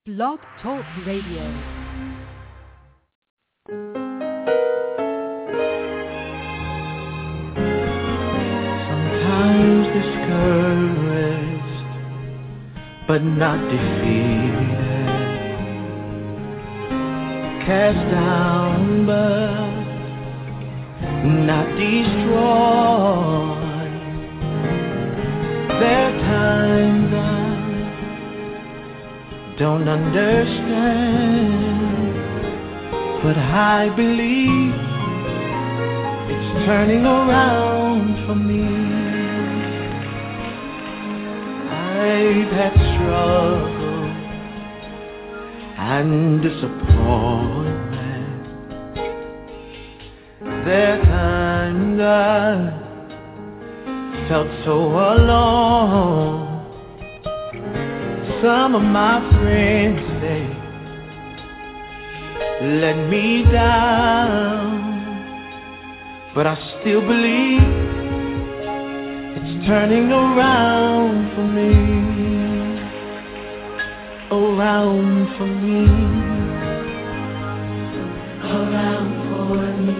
Blog Talk Radio. Sometimes discouraged, but not defeated. Cast down, but not destroyed. There are times I don't understand, but I believe it's turning around for me. I've had struggle and disappointment. There are times I felt so alone. Some of my friends, they let me down, but I still believe it's turning around for me. Around for me. Around for me.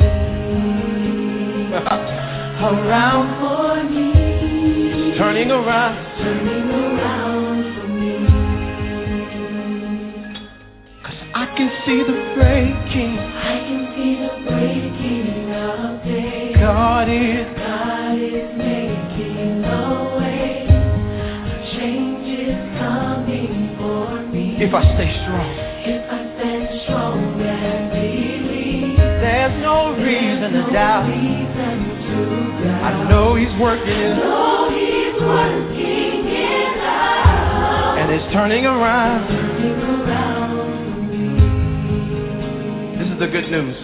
Around for me. It's turning around. Turning around for me. 'Cause I can see the breaking. I can see the breaking of day. God is making a way. A change is coming for me. If I stay strong. If I stand strong and believe. There's no reason to doubt. I know He's working. And it's turning around. This is the good news.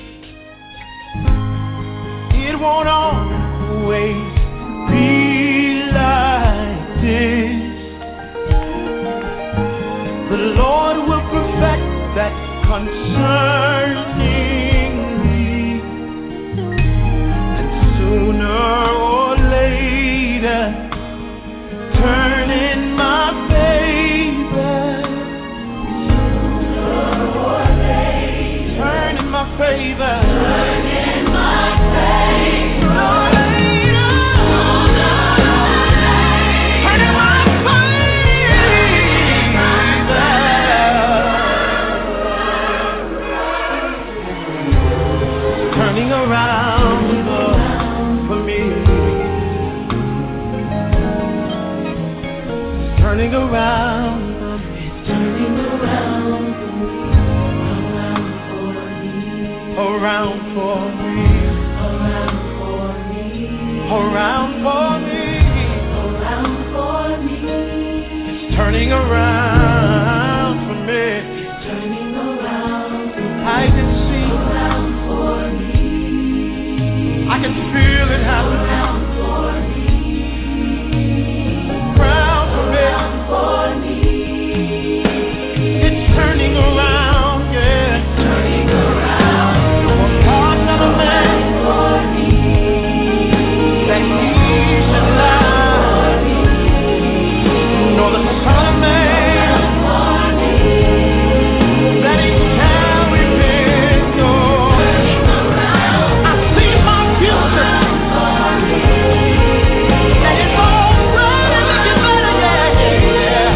It won't always be like this. The Lord will perfect that concerning me. And sooner or later, turn in my favor. Sooner or later, turn in my favor. Turn in my favor. Turning around for me. Turning around for me. Turning around for me. Around for me. Around for me. Around for me. Around for me. It's turning around for me. It's turning around for me. I can see around for me. I can feel it happening. Around for me. Around for me. Around for me. It's turning around, yeah. Turning around. No more thoughts of a man for me. That he should lie. Nor the son of man for me. That he carry been turning around. I see my future. And it's already looking better, yeah, yeah.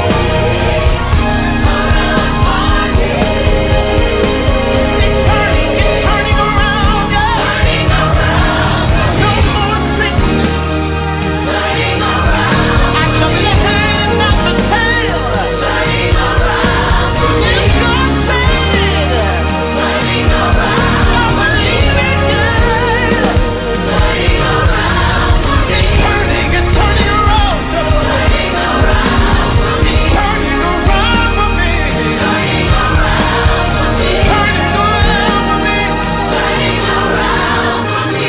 It's turning around, yeah. Turning around. No more sickness. Turning around. I shall be the head, not the tail. Turning around. If God said it. Turning around. I believe it, yeah. Turning around. It's turning around. Turning around for me. Turning around for me. Turning around for me. Turning around for me. Turning around for me.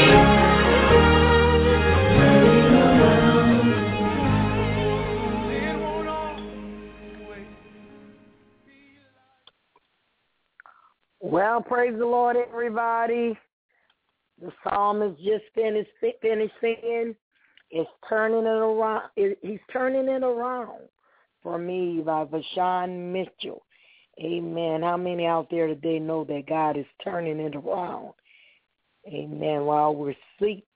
Turning around. It won't always be Well, praise the Lord, everybody. The psalmist just finished singing. It's turning it around. He's turning it around for Me by Vashawn Mitchell. Amen. How many out there today know that God is turning it around? Amen. While we're asleep,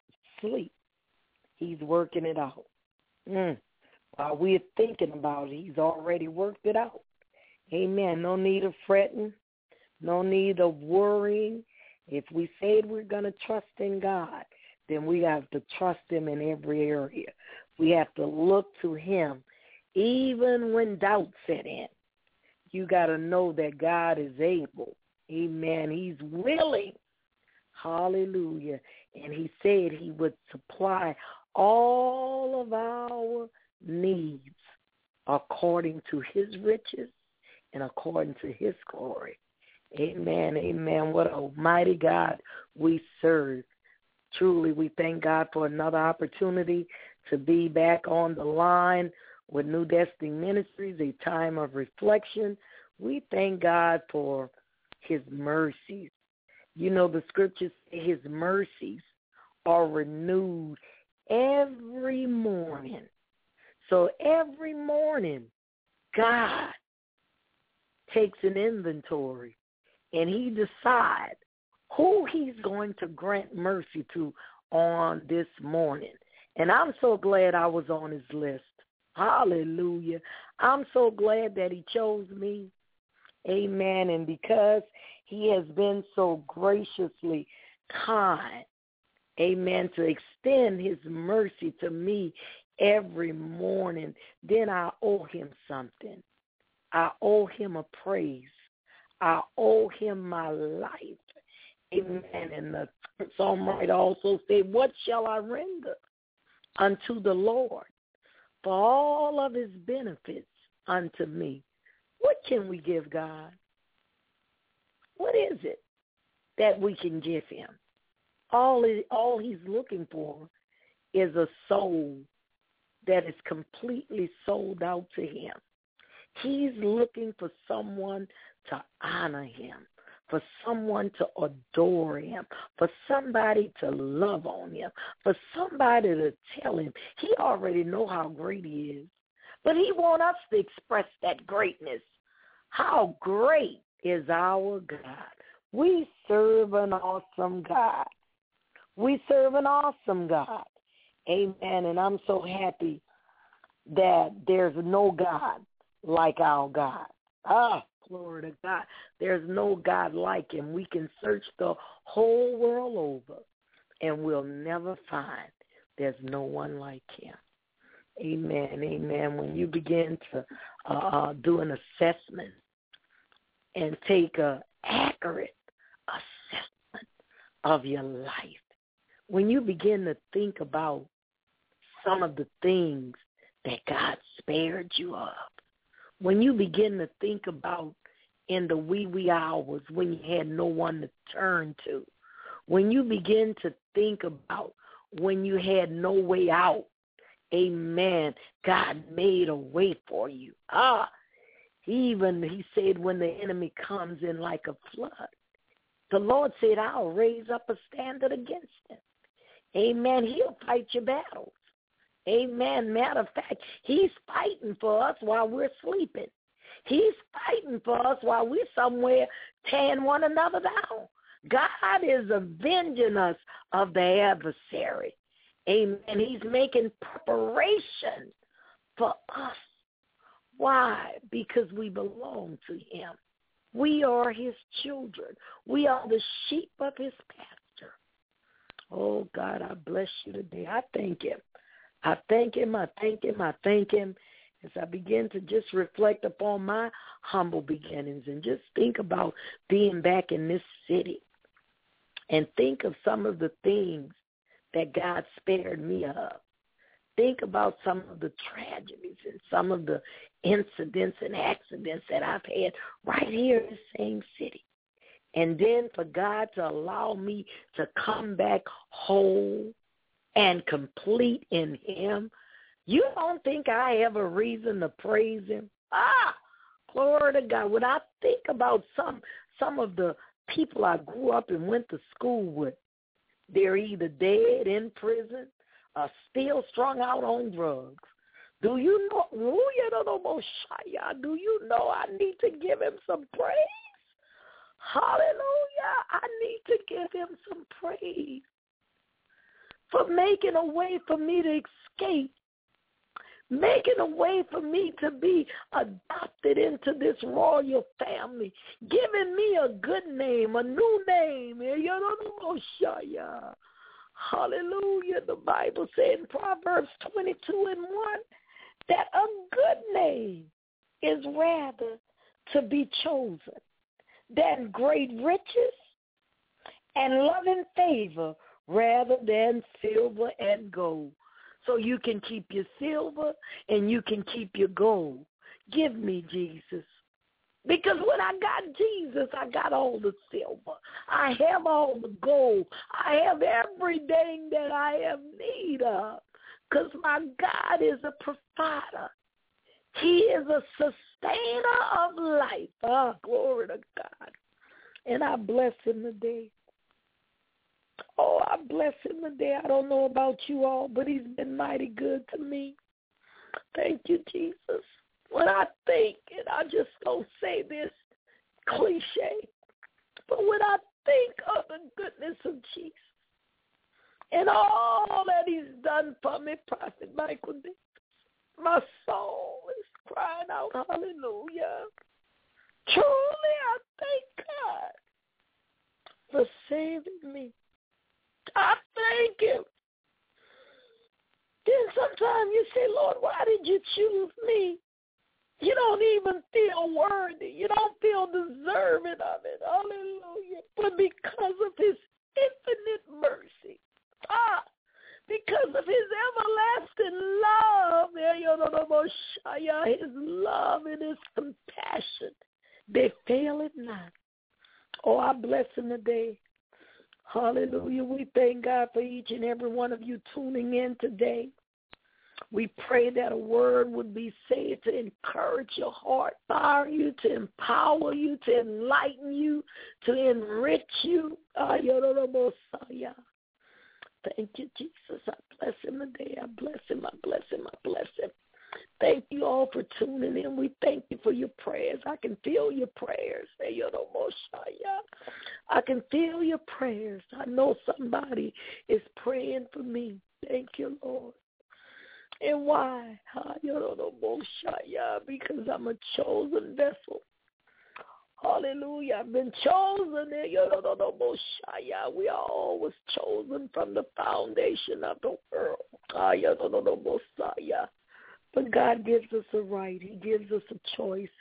He's working it out. While we're thinking about it, He's already worked it out. Amen. No need of fretting. No need of worrying. If we said we're going to trust in God, then we have to trust Him in every area. We have to look to Him even when doubt set in. You got to know that God is able. Amen. He's willing. Hallelujah. And He said He would supply all of our needs according to His riches and according to His glory. Amen. Amen. What a mighty God we serve. Truly, we thank God for another opportunity to be back on the line with New Destiny Ministries, a time of reflection. We thank God for His mercies. You know, the scriptures say His mercies are renewed every morning. So every morning, God takes an inventory and He decides who He's going to grant mercy to on this morning. And I'm so glad I was on His list. Hallelujah. I'm so glad that He chose me. Amen. And because He has been so graciously kind, amen, to extend His mercy to me every morning, then I owe Him something. I owe Him a praise. I owe Him my life. Amen. And the psalm writer also said, what shall I render unto the Lord for all of His benefits unto me? What can we give God? What is it that we can give Him? All He's looking for is a soul that is completely sold out to Him. He's looking for someone to honor Him, for someone to adore Him, for somebody to love on Him, for somebody to tell Him. He already know how great He is, but He wants us to express that greatness. How great is our God? We serve an awesome God. We serve an awesome God. Amen. And I'm so happy that there's no God like our God. Glory to God. There's no God like Him. We can search the whole world over, and we'll never find there's no one like Him. Amen. Amen. When you begin to do an assessment and take an accurate assessment of your life, when you begin to think about some of the things that God spared you of, when you begin to think about in the wee hours when you had no one to turn to, when you begin to think about when you had no way out, amen, God made a way for you. He said when the enemy comes in like a flood, the Lord said, I'll raise up a standard against him. Amen. He'll fight your battles. Amen. Matter of fact, He's fighting for us while we're sleeping. He's fighting for us while we're somewhere tearing one another down. God is avenging us of the adversary. Amen. He's making preparation for us. Why? Because we belong to Him. We are His children. We are the sheep of His pasture. Oh, God, I bless you today. I thank Him. I thank Him. I thank Him. I thank Him. As I begin to just reflect upon my humble beginnings and just think about being back in this city and think of some of the things that God spared me of. Think about some of the tragedies and some of the incidents and accidents that I've had right here in the same city. And then for God to allow me to come back whole and complete in Him, you don't think I have a reason to praise Him? Glory to God. When I think about some of the people I grew up and went to school with, they're either dead, in prison, or still strung out on drugs. Do you know? Do you know I need to give him some praise? Hallelujah. I need to give him some praise for making a way for me to escape, making a way for me to be adopted into this royal family, giving me a good name, a new name. Hallelujah. The Bible said in Proverbs 22:1 that a good name is rather to be chosen than great riches and loving favor rather than silver and gold. So you can keep your silver and you can keep your gold. Give me Jesus. Because when I got Jesus, I got all the silver. I have all the gold. I have everything that I have need of. Because my God is a provider. He is a sustainer of life. Oh, glory to God. And I bless him today. Oh, I bless him today. I don't know about you all, but he's been mighty good to me. Thank you, Jesus. When I think, and I just don't say this cliche, but when I think of the goodness of Jesus and all that he's done for me, Prophet Michael Davis, my soul is crying out, hallelujah. Truly, I thank God for saving me. I thank him. Then sometimes you say, Lord, why did you choose me? You don't even feel worthy. You don't feel deserving of it. Hallelujah. But because of his infinite mercy, because of his everlasting love, his love and his compassion, they fail it not. Oh, I bless him today. Hallelujah. We thank God for each and every one of you tuning in today. We pray that a word would be said to encourage your heart, fire you, to empower you, to enlighten you, to enrich you. Thank you, Jesus. I bless him today. I bless him. I bless him. I bless him. Thank you all for tuning in. We thank you for your prayers. I can feel your prayers. I can feel your prayers. I know somebody is praying for me. Thank you, Lord. And why? Because I'm a chosen vessel. Hallelujah. I've been chosen. We are always chosen from the foundation of the world. But God gives us a right. He gives us a choice.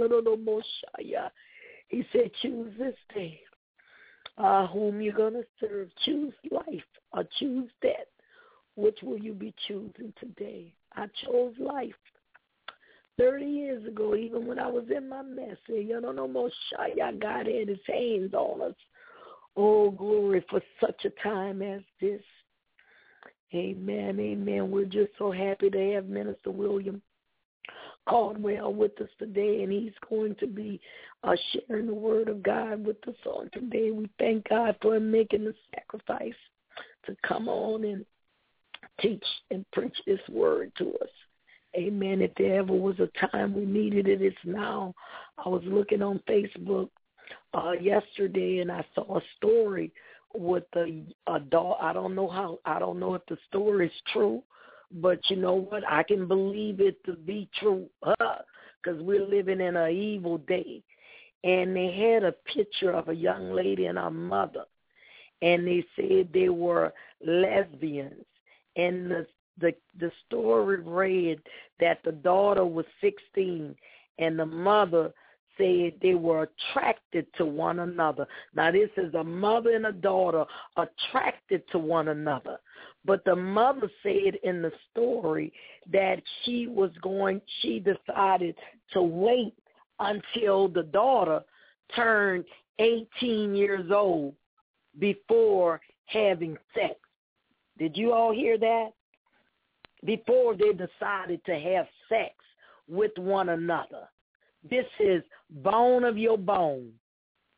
He said, choose this day whom you're going to serve. Choose life or choose death. Which will you be choosing today? I chose life 30 years ago, even when I was in my mess. God had his hands on us. Oh, glory, for such a time as this. Amen, amen. We're just so happy to have Minister William Caldwell with us today, and he's going to be sharing the word of God with us on today. We thank God for him making the sacrifice to come on and teach and preach this word to us. Amen. If there ever was a time we needed it, it's now. I was looking on Facebook yesterday, and I saw a story with a dog. I don't know if the story is true, but you know what? I can believe it to be true because we're living in an evil day. And they had a picture of a young lady and her mother, and they said they were lesbians. And the story read that the daughter was 16 and the mother said they were attracted to one another. Now, this is a mother and a daughter attracted to one another. But the mother said in the story that she decided to wait until the daughter turned 18 years old before having sex. Did you all hear that? Before they decided to have sex with one another. This is bone of your bone.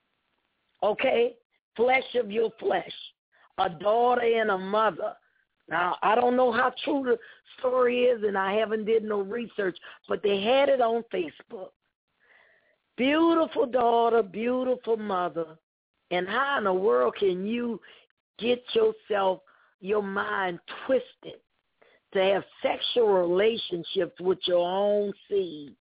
Okay? Flesh of your flesh. A daughter and a mother. Now, I don't know how true the story is, and I haven't did no research, but they had it on Facebook. Beautiful daughter, beautiful mother. And how in the world can you get your mind twisted to have sexual relationships with your own seed?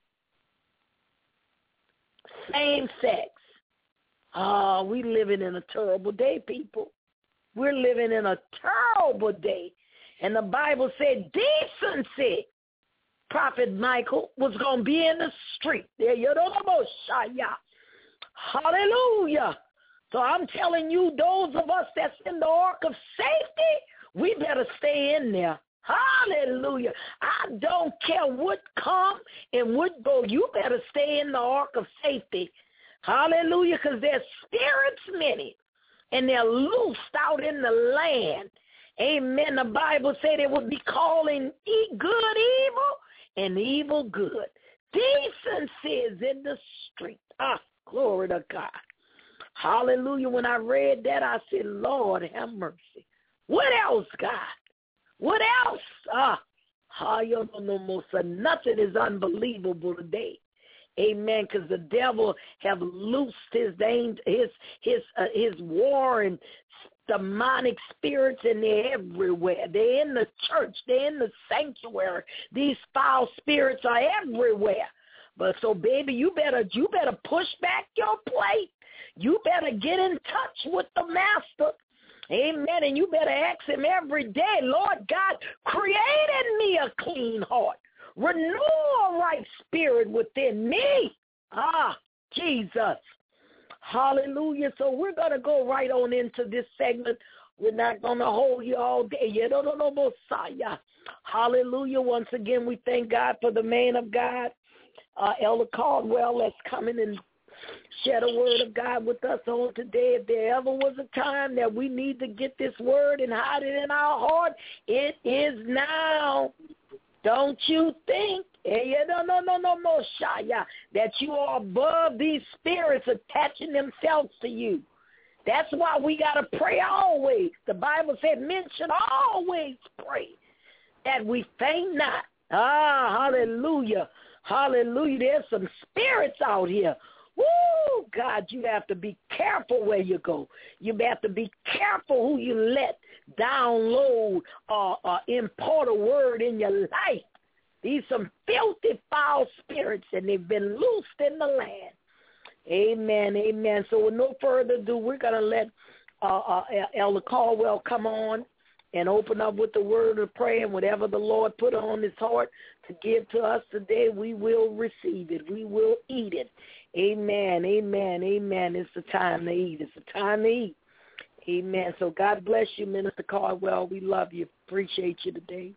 Same sex. Oh, we living in a terrible day, people. We're living in a terrible day. And the Bible said decency, Prophet Michael, was going to be in the street. Hallelujah. So I'm telling you, those of us that's in the ark of safety, we better stay in there. Hallelujah. I don't care what come and what go. You better stay in the ark of safety. Hallelujah, because there's spirits many, and they're loosed out in the land. Amen. The Bible said it would be calling good evil and evil good. Decency is in the street. Glory to God. Hallelujah. When I read that, I said, Lord, have mercy. What else, God? What else? Nothing is unbelievable today. Amen. Because the devil have loosed his warring demonic spirits, and they're everywhere. They're in the church. They're in the sanctuary. These foul spirits are everywhere. But so, baby, you better push back your plate. You better get in touch with the Master. Amen. And you better ask him every day, Lord God, create in me a clean heart. Renew a right spirit within me. Jesus. Hallelujah. So we're going to go right on into this segment. We're not going to hold you all day. Hallelujah. Once again, we thank God for the man of God, Elder Caldwell, that's coming and share the word of God with us on today. If there ever was a time that we need to get this word and hide it in our heart, it is now. Don't you think that you are above these spirits attaching themselves to you? That's why we got to pray always. The Bible said men should always pray that we faint not. Hallelujah. Hallelujah. There's some spirits out here. Woo, God, you have to be careful where you go. You have to be careful who you let download or import a word in your life. These some filthy, foul spirits, and they've been loosed in the land. Amen, amen. So with no further ado, we're going to let Elder Caldwell come on and open up with the word of prayer, and whatever the Lord put on his heart to give to us today, we will receive it. We will eat it. Amen, amen, amen. It's the time to eat. It's the time to eat. Amen. So God bless you, Minister Caldwell. We love you. Appreciate you today.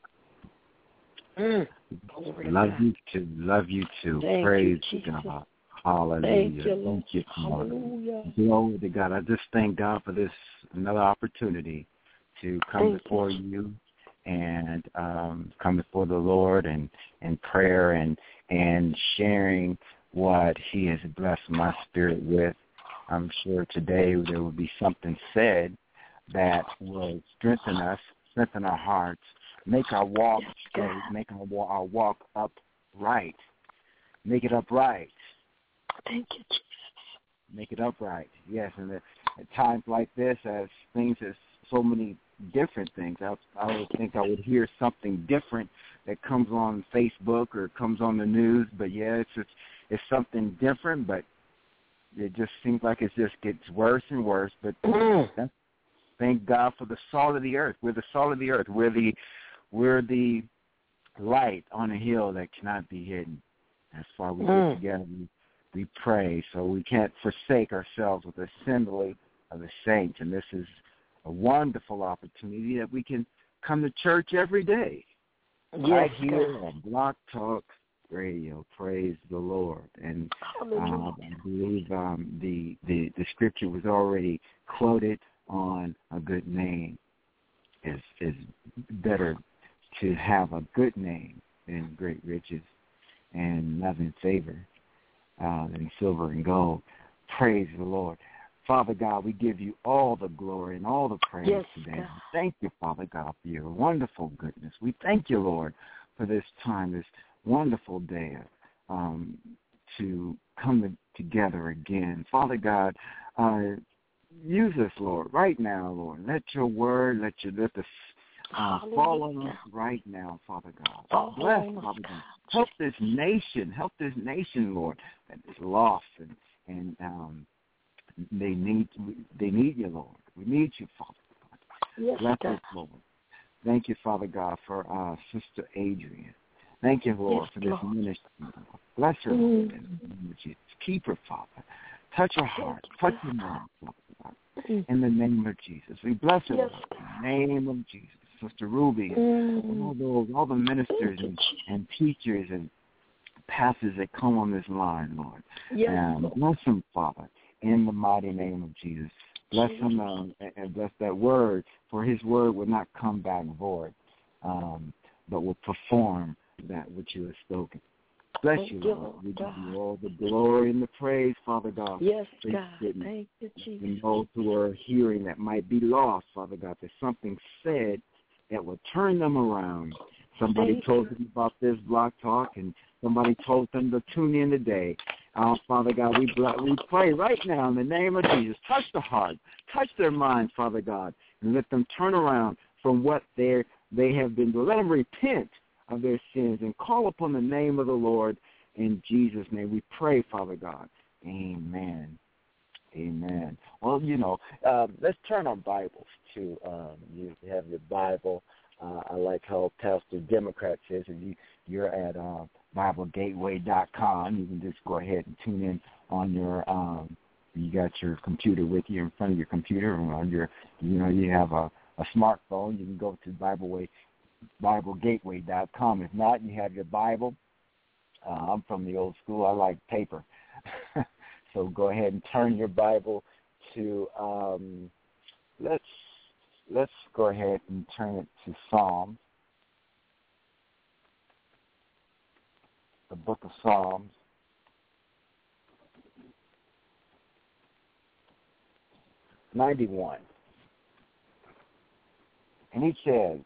Love you too. Love you too. Thank Praise you, God. Hallelujah. Thank you, Lord. Thank you, Hallelujah. Glory to God. I just thank God for this another opportunity to come before you and come before the Lord and prayer and sharing what he has blessed my spirit with. I'm sure today there will be something said that will strengthen us, strengthen our hearts, make our walk straight, make our walk upright. Make it upright. Thank you, Jesus. Make it upright. Yes, and at times like this, as things, as so many different things, I would think I would hear something different that comes on Facebook or comes on the news. But yeah, it's something different, but it just seems like it just gets worse and worse. But thank God for the salt of the earth. We're the salt of the earth. We're the light on a hill that cannot be hidden. That's why we get together. We pray, so we can't forsake ourselves with the assembly of the saints. And this is a wonderful opportunity that we can come to church every day. Right here on Block Talk Radio. Praise the Lord. And I believe the scripture was already quoted on a good name. Is better to have a good name than great riches and love and favor than silver and gold. Praise the Lord. Father God, we give you all the glory and all the praise today. God. Thank you, Father God, for your wonderful goodness. We thank you, Lord, for this time, this wonderful day to come together again. Father God, use us, Lord, right now, Lord. Let your word, let us fall on us right now, Father God. Bless, Father God. Help this nation, Lord, that is lost and they need you, Lord. We need you, Father God. Yes, Bless God. us, Lord. Thank you, Father God, for Sister Adrian. Thank you, Lord, for this ministry. Bless her, Lord, in the name of Jesus. Keep her, Father. Touch her heart. Touch her mind, Father God. In the name of Jesus. We bless her, Lord, in the name of Jesus. Sister Ruby, all the ministers and teachers and pastors that come on this line, Lord. And bless them, Father, in the mighty name of Jesus. Bless them and bless that word, for his word will not come back void, but will perform that which you have spoken. Bless you, Lord. We give you all the glory and the praise, Father God. Yes, God. Thank you, Jesus. And those who are hearing that might be lost, Father God, there's something said that will turn them around. Somebody told them about this Block Talk, and somebody told them to tune in today. Father God, we pray right now in the name of Jesus. Touch the heart, touch their mind, Father God, and let them turn around from what they have been doing. Let them repent of their sins and call upon the name of the Lord in Jesus' name. We pray, Father God. Amen. Amen. Well, let's turn our Bibles to, you have your Bible. I like how Pastor Democrat says if you're at BibleGateway.com, you can just go ahead and tune in on your, you got your computer with you in front of your computer, or on your, you have a smartphone, you can go to BibleGateway.com. If not, you have your Bible. I'm from the old school. I like paper. So go ahead and turn your Bible to, let's go ahead and turn it to Psalms, the book of Psalms. '91. And he says,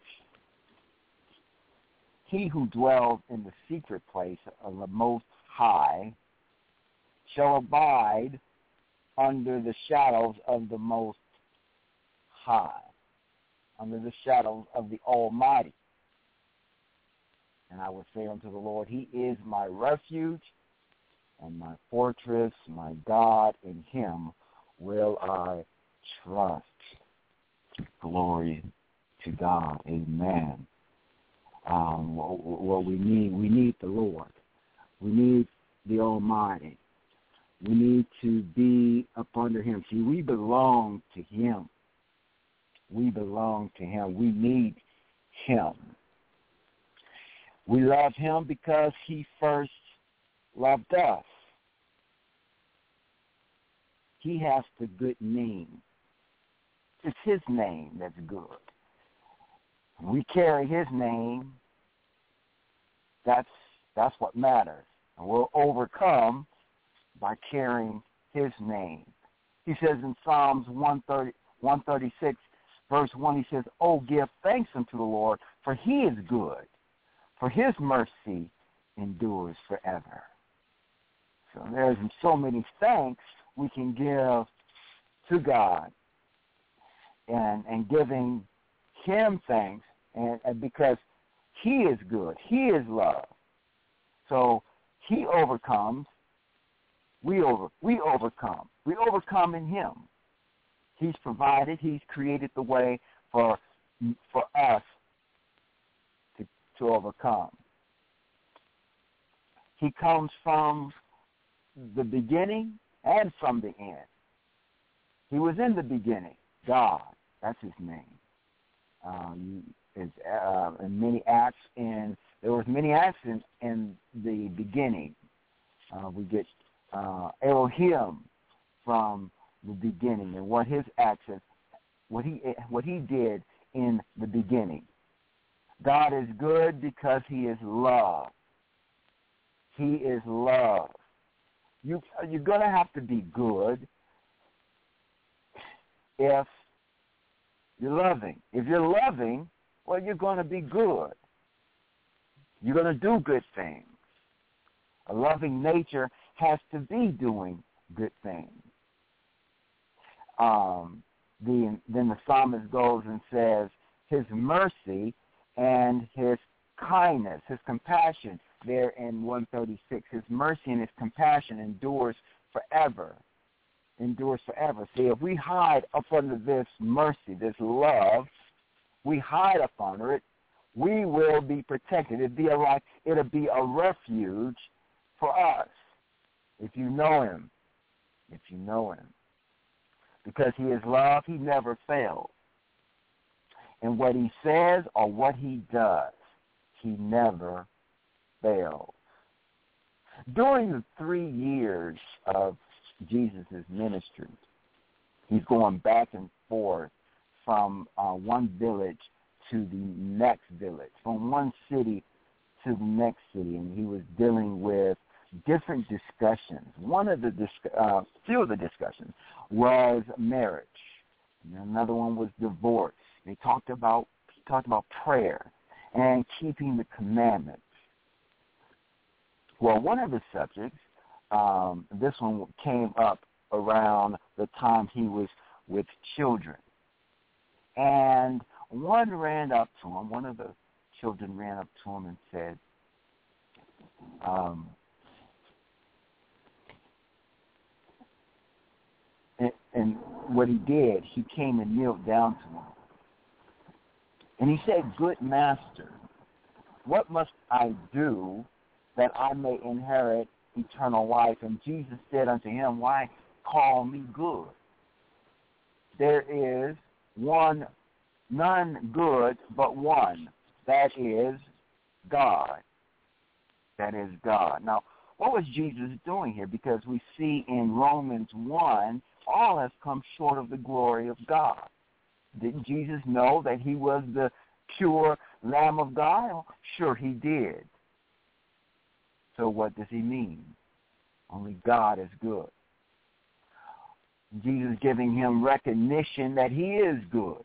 he who dwells in the secret place of the Most High shall abide under the shadows of the Most High, under the shadows of the Almighty. And I will say unto the Lord, he is my refuge and my fortress, my God, in him will I trust. Glory to God. Amen. What we need the Lord. We need the Almighty. We need to be up under him. See, we belong to him. We belong to him. We need him. We love him because he first loved us. He has the good name. It's his name that's good. We carry his name. That's what matters. And we'll overcome by carrying his name. He says in Psalms 136, verse 1, he says, "Oh, give thanks unto the Lord, for he is good, for his mercy endures forever." So there's so many thanks we can give to God, and giving him thanks, and because he is good, he is love. So he overcomes. We overcome. We overcome in him. He's provided. He's created the way for us to overcome. He comes from the beginning and from the end. He was in the beginning. God, that's his name. In many acts, and there was many acts in the beginning. We get Elohim from the beginning, and what his actions, what he did in the beginning. God is good because he is love. He is love. You're going to have to be good if you're loving. If you're loving, well, you're going to be good. You're going to do good things. A loving nature has to be doing good things. Then the psalmist goes and says, his mercy and his kindness, his compassion, there in 136, his mercy and his compassion endures forever. Endures forever. See, if we hide up under this mercy, this love, we hide up under it, we will be protected. It'll be a refuge for us if you know him. If you know him. Because he is love, he never fails. And what he says or what he does, he never fails. During the 3 years of Jesus' ministry, he's going back and forth from one village to the next village, from one city to the next city, and he was dealing with different discussions. Few of the discussions was marriage. And another one was divorce. He talked about prayer and keeping the commandments. Well, one of the subjects, this one came up around the time he was with children. And one of the children ran up to him and said, and what he did, he came and kneeled down to him. And he said, "Good master, what must I do that I may inherit eternal life?" And Jesus said unto him, "Why call me good? There is none good but one, that is God." That is God. Now, what was Jesus doing here? Because we see in Romans 1, all has come short of the glory of God. Didn't Jesus know that he was the pure Lamb of God? Sure, he did. So what does he mean? Only God is good. Jesus giving him recognition that he is good.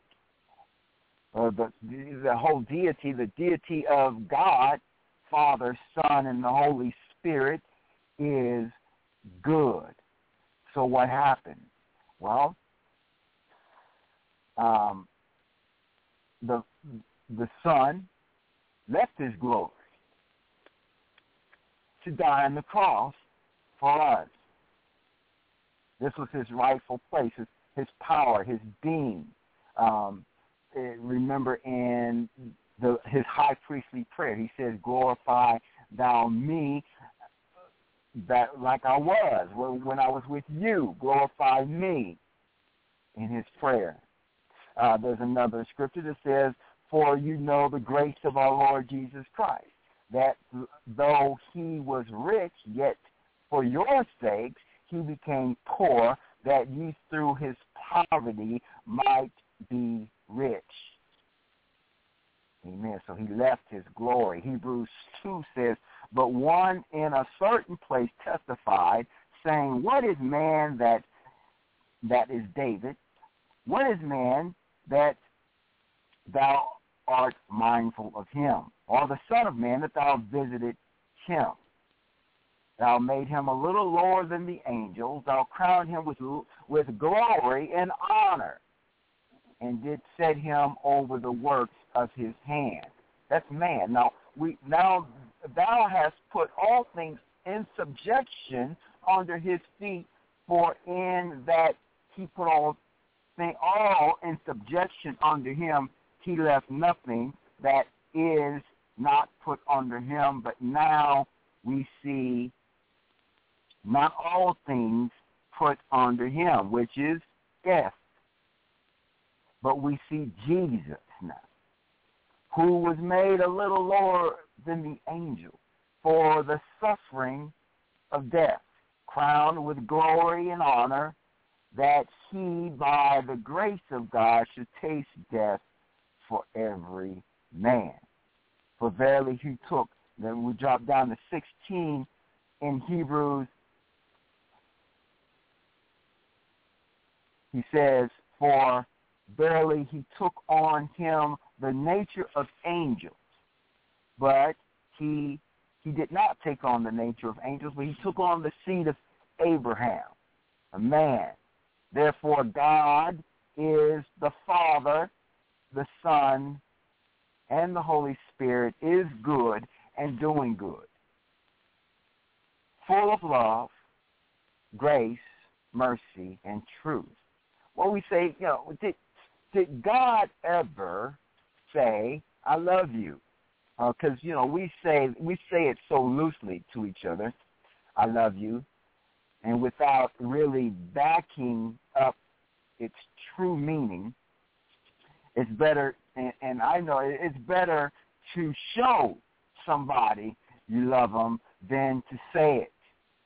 The whole deity, the deity of God, Father, Son, and the Holy Spirit is good. So what happened? Well, the Son left his glory to die on the cross for us. This was his rightful place, his power, his being. Remember in his high priestly prayer, he says, "Glorify thou me that like I was when I was with you. Glorify me," in his prayer. There's another scripture that says, "For you know the grace of our Lord Jesus Christ, that though he was rich, yet for your sakes he became poor, that ye through his poverty might be rich." Amen. So he left his glory. Hebrews 2 says, "But one in a certain place testified, saying, What is man that is David? What is man that thou art mindful of him? Or the Son of Man that thou visited him? Thou made him a little lower than the angels. Thou crowned him with glory and honor, and did set him over the works of his hand." That's man. Now thou hast put all things in subjection under his feet, for in that he put all in subjection under him, he left nothing that is not put under him. But now we see not all things put under him, which is death. But we see Jesus now, who was made a little lower than the angel for the suffering of death, crowned with glory and honor, that he, by the grace of God, should taste death for every man. For verily he took, then we drop down to 16 in Hebrews. He says, For verily he took on him the nature of angels, but he did not take on the nature of angels, but he took on the seed of Abraham, a man. Therefore God is the Father, the Son, and the Holy Spirit is good and doing good, full of love, grace, mercy, and truth. Well, we say, did God ever say, I love you? Because, we say it so loosely to each other, I love you, and without really backing up its true meaning. It's better, and I know it's better to show somebody you love them than to say it.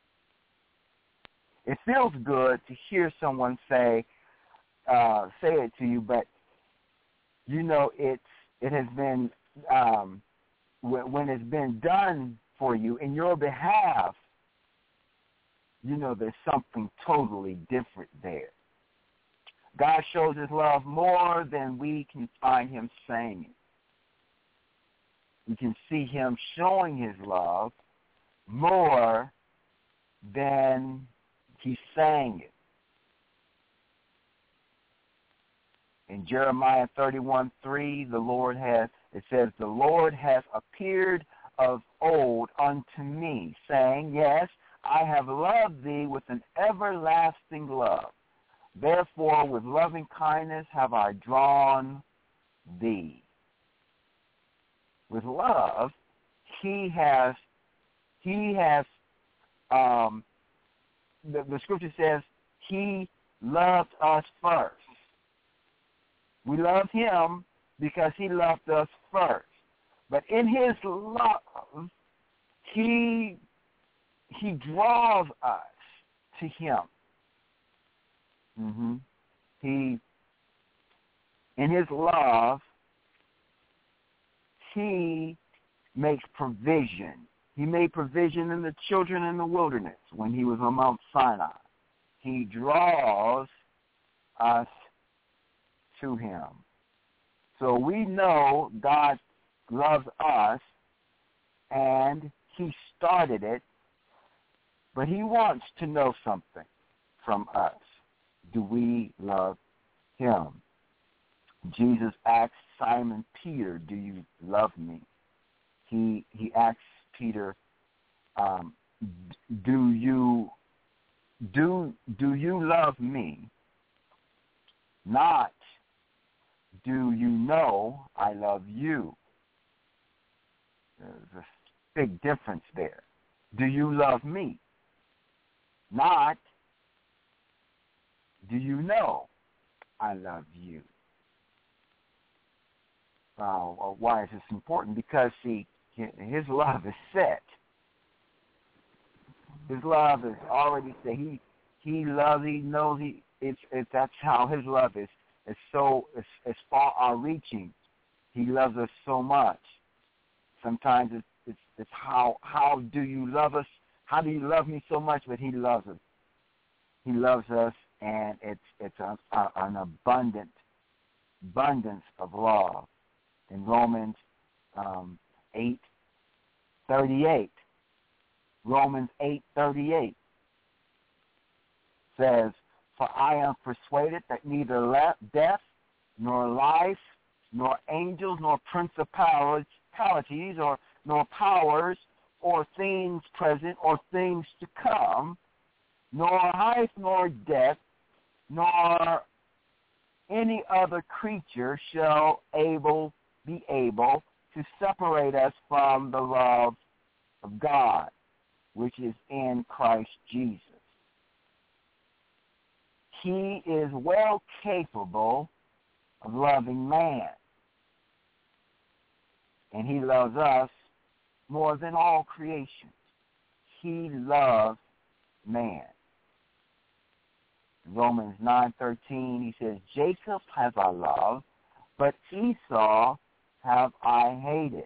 It feels good to hear someone say it to you, but it has been when it's been done for you in your behalf. There's something totally different there. God shows his love more than we can find him saying it. We can see him showing his love more than he's saying it. In Jeremiah 31:3, it says, the Lord has appeared of old unto me, saying, yes, I have loved thee with an everlasting love. Therefore, with loving kindness have I drawn thee. With love, the scripture says he loved us first. We love him because he loved us first. But in his love, he draws us to him. In his love, he makes provision. He made provision in the children in the wilderness when he was on Mount Sinai. He draws us to him. So we know God loves us, and he started it, but he wants to know something from us. Do we love him? Jesus asked Simon Peter, do you love me? He asks Peter, do you love me? Not, do you know I love you? There's a big difference there. Do you love me? Not, do you know I love you? Why is this important? Because, his love is set. His love is already set. He loves, he knows, that's how his love is. It's far-reaching. He loves us so much. Sometimes it's how do you love us? How do you love me so much? But he loves us. He loves us, and it's an abundance of love. In Romans 8:38, Romans 8:38 says, for I am persuaded that neither death, nor life, nor angels, nor principalities, nor powers, or things present, or things to come, nor height, nor depth, nor any other creature shall be able to separate us from the love of God, which is in Christ Jesus. He is well capable of loving man, and he loves us more than all creation. He loves man. In Romans 9:13, he says, Jacob have I loved, but Esau have I hated.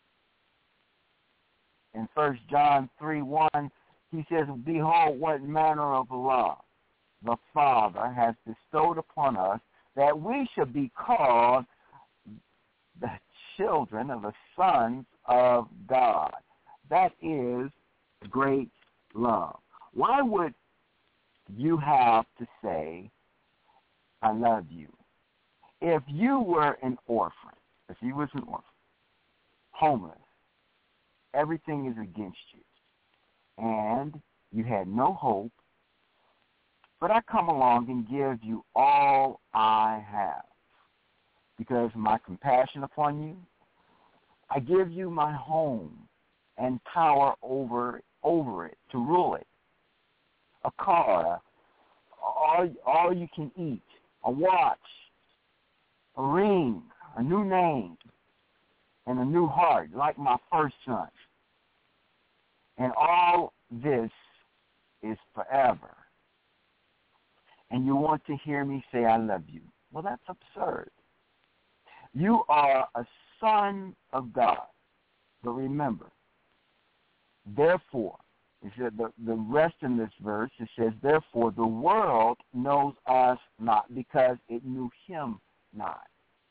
In 1 John 3:1, he says, behold, what manner of love the Father has bestowed upon us, that we should be called the children of the sons of God. That is great love. Why would you have to say, I love you? If you were an orphan, if you was an orphan, homeless, everything is against you, and you had no hope, but I come along and give you all I have because of my compassion upon you. I give you my home and power over it, to rule it, a car, all you can eat, a watch, a ring, a new name, and a new heart, like my first son. And all this is forever. And you want to hear me say I love you. Well, that's absurd. You are a son of God. But remember, therefore, it said the rest in this verse, it says, therefore the world knows us not because it knew him not.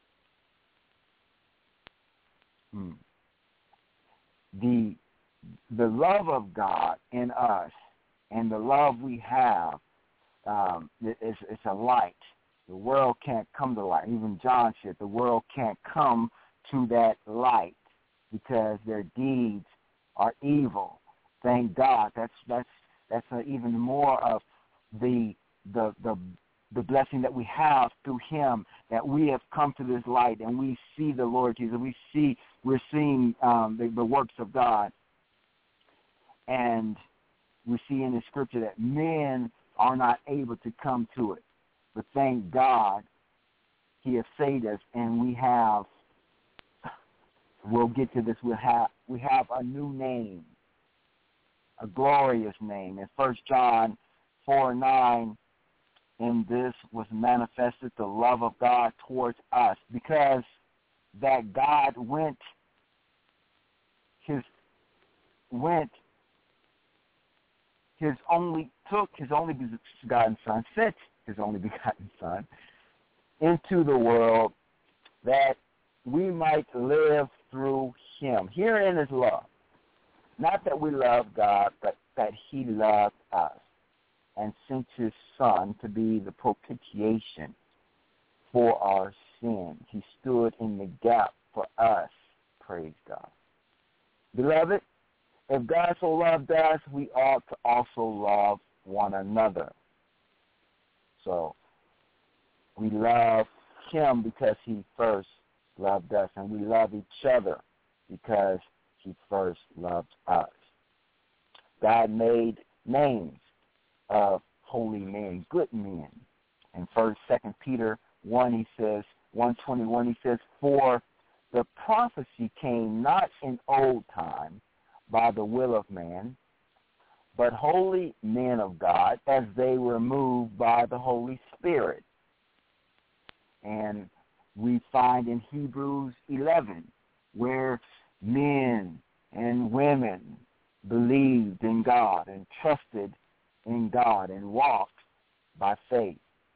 The love of God in us and the love we have is a light. The world can't come to light. Even John said the world can't come to that light because their deeds are evil. Thank God. That's even more of the blessing that we have through him, that we have come to this light and we see the Lord Jesus. We're seeing the works of God. And we see in the scripture that men are not able to come to it. But thank God he has saved us, and we'll get to this, we have a new name, a glorious name. In 1 John 4:9, in this was manifested the love of God towards us, because that God took his only begotten son, sent his only begotten son into the world that we might live through him. Herein is love. Not that we love God, but that he loved us and sent his son to be the propitiation for our sins. He stood in the gap for us. Praise God. Beloved, if God so loved us, we ought to also love one another. So we love him because he first loved us, and we love each other because he first loved us. God made names of holy men, good men. In 2 Peter 1, he says, 1:21, he says, for the prophecy came not in old time by the will of man, but holy men of God, as they were moved by the Holy Spirit. And we find in Hebrews 11 where men and women believed in God and trusted in God and walked by faith.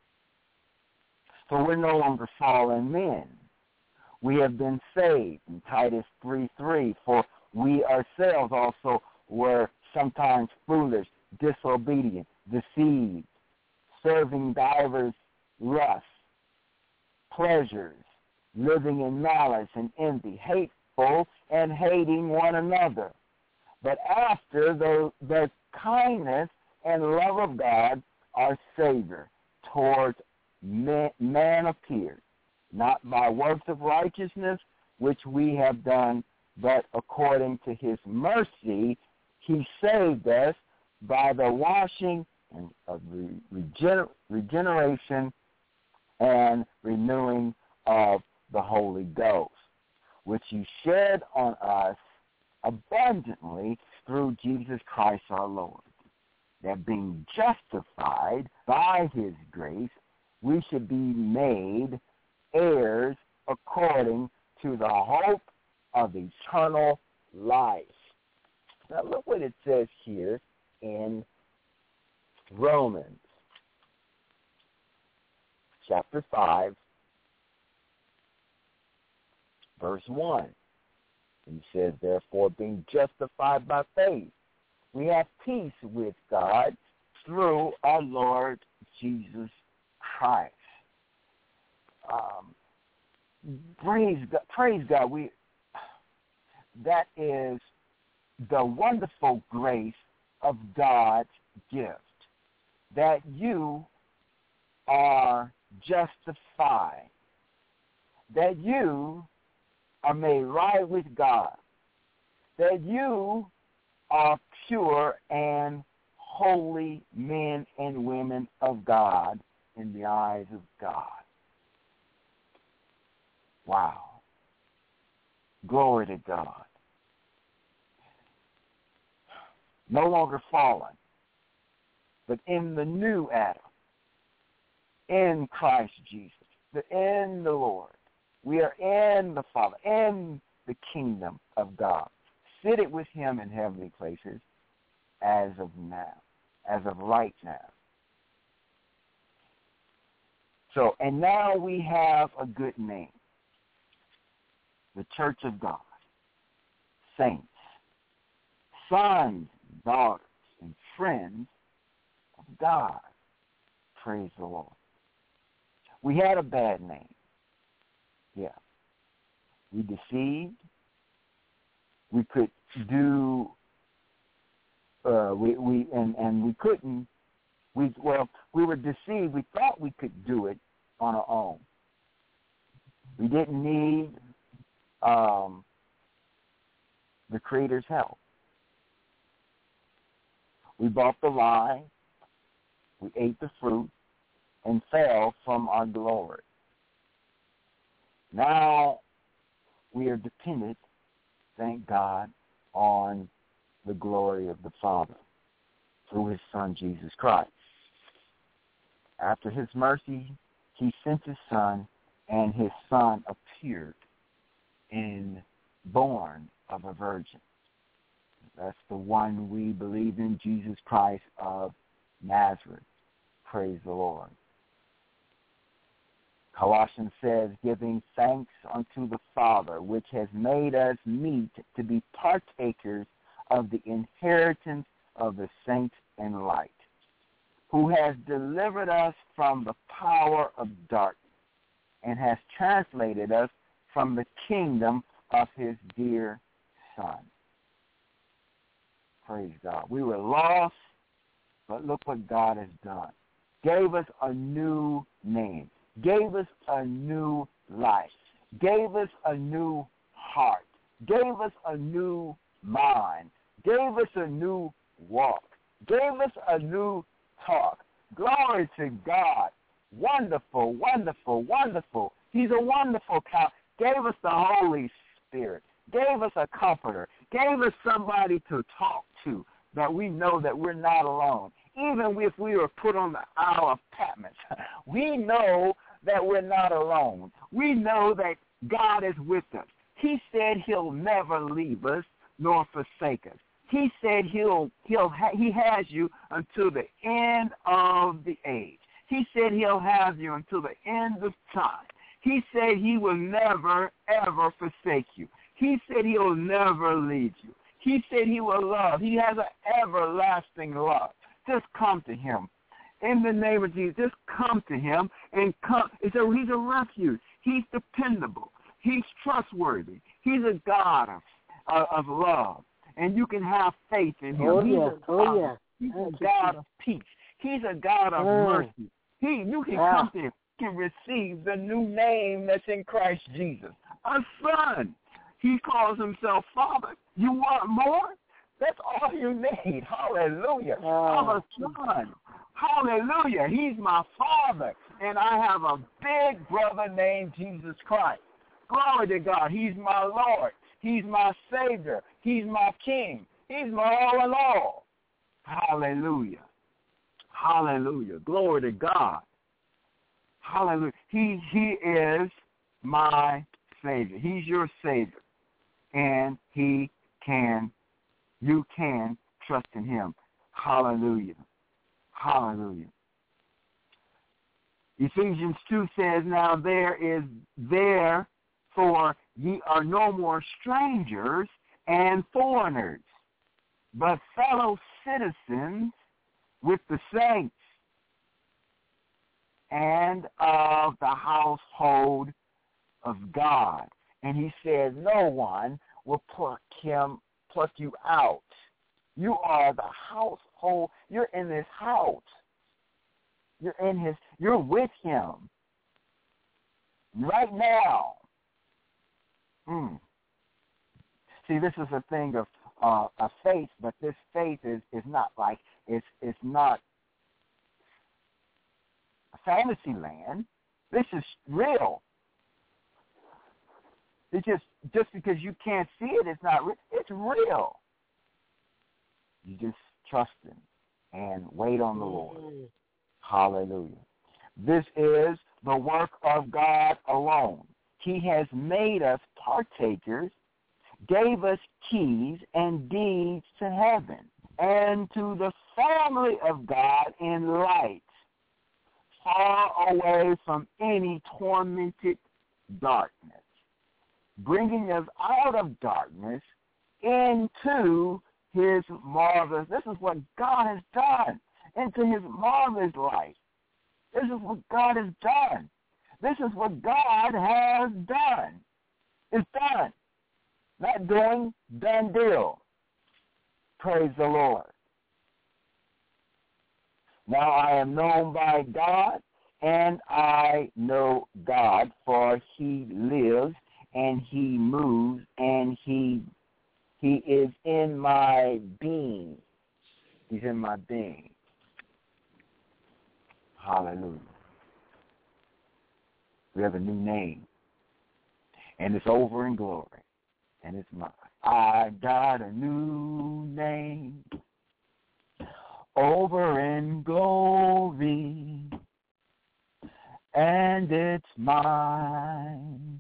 So we're no longer fallen men. We have been saved. In Titus 3:3, for we ourselves also were sometimes foolish, disobedient, deceived, serving divers lusts, pleasures, living in malice and envy, hateful and hating one another. But after the kindness and love of God, our Savior, towards man appeared, not by works of righteousness which we have done, but according to his mercy, he saved us by the washing of regeneration and renewing of the Holy Ghost, which he shed on us abundantly through Jesus Christ our Lord, that being justified by his grace, we should be made heirs according to the hope of eternal life. Now look what it says here in Romans chapter 5, verse 1. He says, therefore, being justified by faith, we have peace with God through our Lord Jesus Christ. Praise God. That is the wonderful grace of God's gift, that you are justified, that you are made right with God, that you are pure and holy men and women of God in the eyes of God. Wow. Glory to God. No longer fallen, but in the new Adam, in Christ Jesus, in the Lord. We are in the Father, in the kingdom of God, seated with him in heavenly places as of now, as of right now. So, and now we have a good name. The Church of God, saints, sons, daughters, and friends of God. Praise the Lord. We had a bad name. Yeah. We deceived. We could do, we couldn't. We were deceived. We thought we could do it on our own. We didn't need the Creator's help. We bought the lie, we ate the fruit, and fell from our glory. Now we are dependent, thank God, on the glory of the Father through his Son, Jesus Christ. After his mercy, he sent his Son, and his Son appeared born of a virgin. That's the one we believe in, Jesus Christ of Nazareth. Praise the Lord. Colossians says, giving thanks unto the Father, which has made us meet to be partakers of the inheritance of the saints in light, who has delivered us from the power of darkness and has translated us from the kingdom of his dear Son. Praise God. We were lost, but look what God has done. Gave us a new name. Gave us a new life. Gave us a new heart. Gave us a new mind. Gave us a new walk. Gave us a new talk. Glory to God. Wonderful, wonderful, wonderful. He's a wonderful God. Gave us the Holy Spirit. Gave us a comforter. Gave us somebody to talk to, that we know that we're not alone. Even if we were put on the Isle of Patmos, we know that we're not alone. We know that God is with us. He said he'll never leave us nor forsake us. He said he has you until the end of the age. He said he'll have you until the end of time. He said he will never, ever forsake you. He said he'll never leave you. He said he will love. He has an everlasting love. Just come to him. In the name of Jesus, just come to him and come. He's a refuge. He's dependable. He's trustworthy. He's a God of love. And you can have faith in him. He's a God of peace. He's a God of mercy. You can come to him. You can receive the new name that's in Christ Jesus. A son. He calls himself Father. You want more? That's all you need. Hallelujah. I'm a son. Hallelujah. He's my Father. And I have a big brother named Jesus Christ. Glory to God. He's my Lord. He's my Savior. He's my King. He's my all in all. Hallelujah. Hallelujah. Glory to God. Hallelujah. He is my Savior. He's your Savior. And you can trust in him. Hallelujah. Hallelujah. Ephesians 2 says, now therefore ye are no more strangers and foreigners, but fellow citizens with the saints and of the household of God. And he said, no one will pluck you out. You are the household. You're in this house. You're with him right now. See, this is a thing of a faith, but this faith is not like it's not a fantasy land. This is real. It's just because you can't see it, it's not real. It's real. You just trust him and wait on the Lord. Hallelujah. This is the work of God alone. He has made us partakers, gave us keys and deeds to heaven and to the family of God in light, far away from any tormented darkness, bringing us out of darkness into his marvelous, this is what God has done, into his marvelous light. This is what God has done. This is what God has done. It's done. Not doing, done deal. Praise the Lord. Now I am known by God, and I know God, for he lives and he moves and he is in my being. He's in my being. Hallelujah. We have a new name, and it's over in glory, and it's mine. I got a new name over in glory, and it's mine,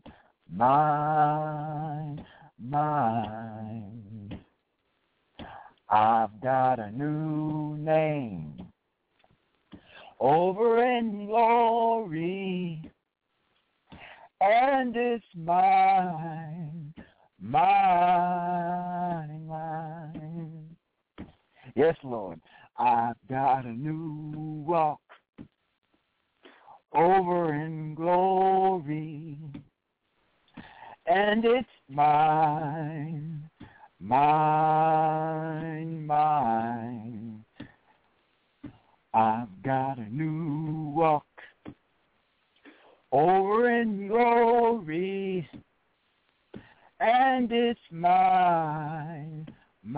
mine, mine. I've got a new name over in glory, and it's mine, mine, mine. Yes, Lord, I've got a new walk over in glory, and it's mine, mine, mine. I've got a new walk over in glory, and it's mine,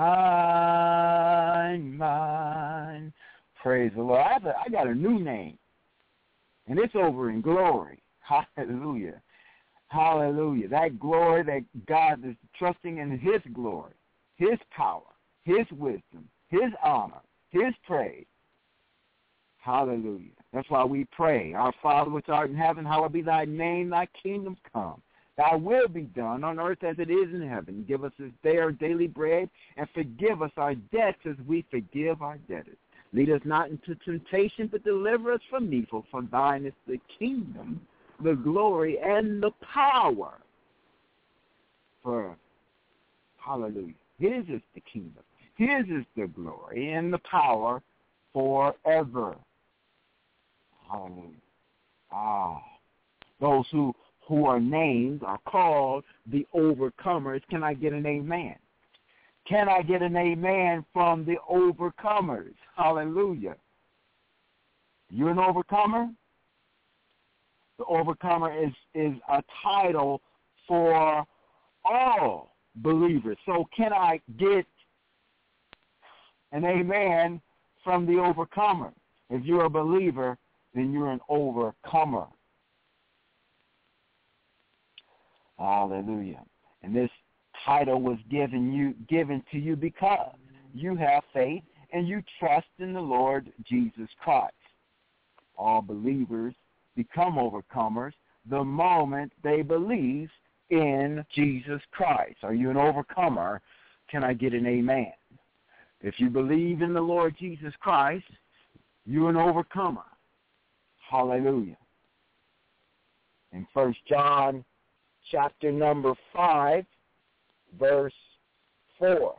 mine, mine. Praise the Lord. I got a new name, and it's over in glory. Hallelujah. Hallelujah. That glory that God is trusting in his glory, his power, his wisdom, his honor, his praise. Hallelujah. That's why we pray. Our Father which art in heaven, hallowed be thy name, thy kingdom come. Thy will be done on earth as it is in heaven. Give us this day our daily bread, and forgive us our debts as we forgive our debtors. Lead us not into temptation, but deliver us from evil. For thine is the kingdom, the glory, and the power. For, hallelujah, his is the kingdom. His is the glory and the power forever. Hallelujah. Those who are named are called the overcomers. Can I get an amen? Can I get an amen from the overcomers? Hallelujah. You an overcomer? The overcomer is a title for all believers. So can I get an amen from the overcomer? If you're a believer, then you're an overcomer. Hallelujah. And this title was given to you because you have faith and you trust in the Lord Jesus Christ. All believers become overcomers the moment they believe in Jesus Christ. Are you an overcomer? Can I get an amen? If you believe in the Lord Jesus Christ, you're an overcomer. Hallelujah. In 1 John chapter number 5, verse 4.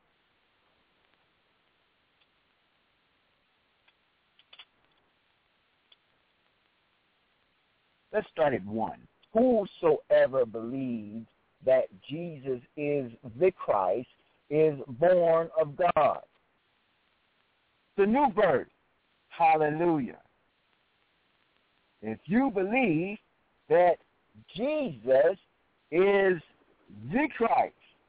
Let's start at 1. Whosoever believes that Jesus is the Christ is born of God. The new birth. Hallelujah. If you believe that Jesus is the Christ,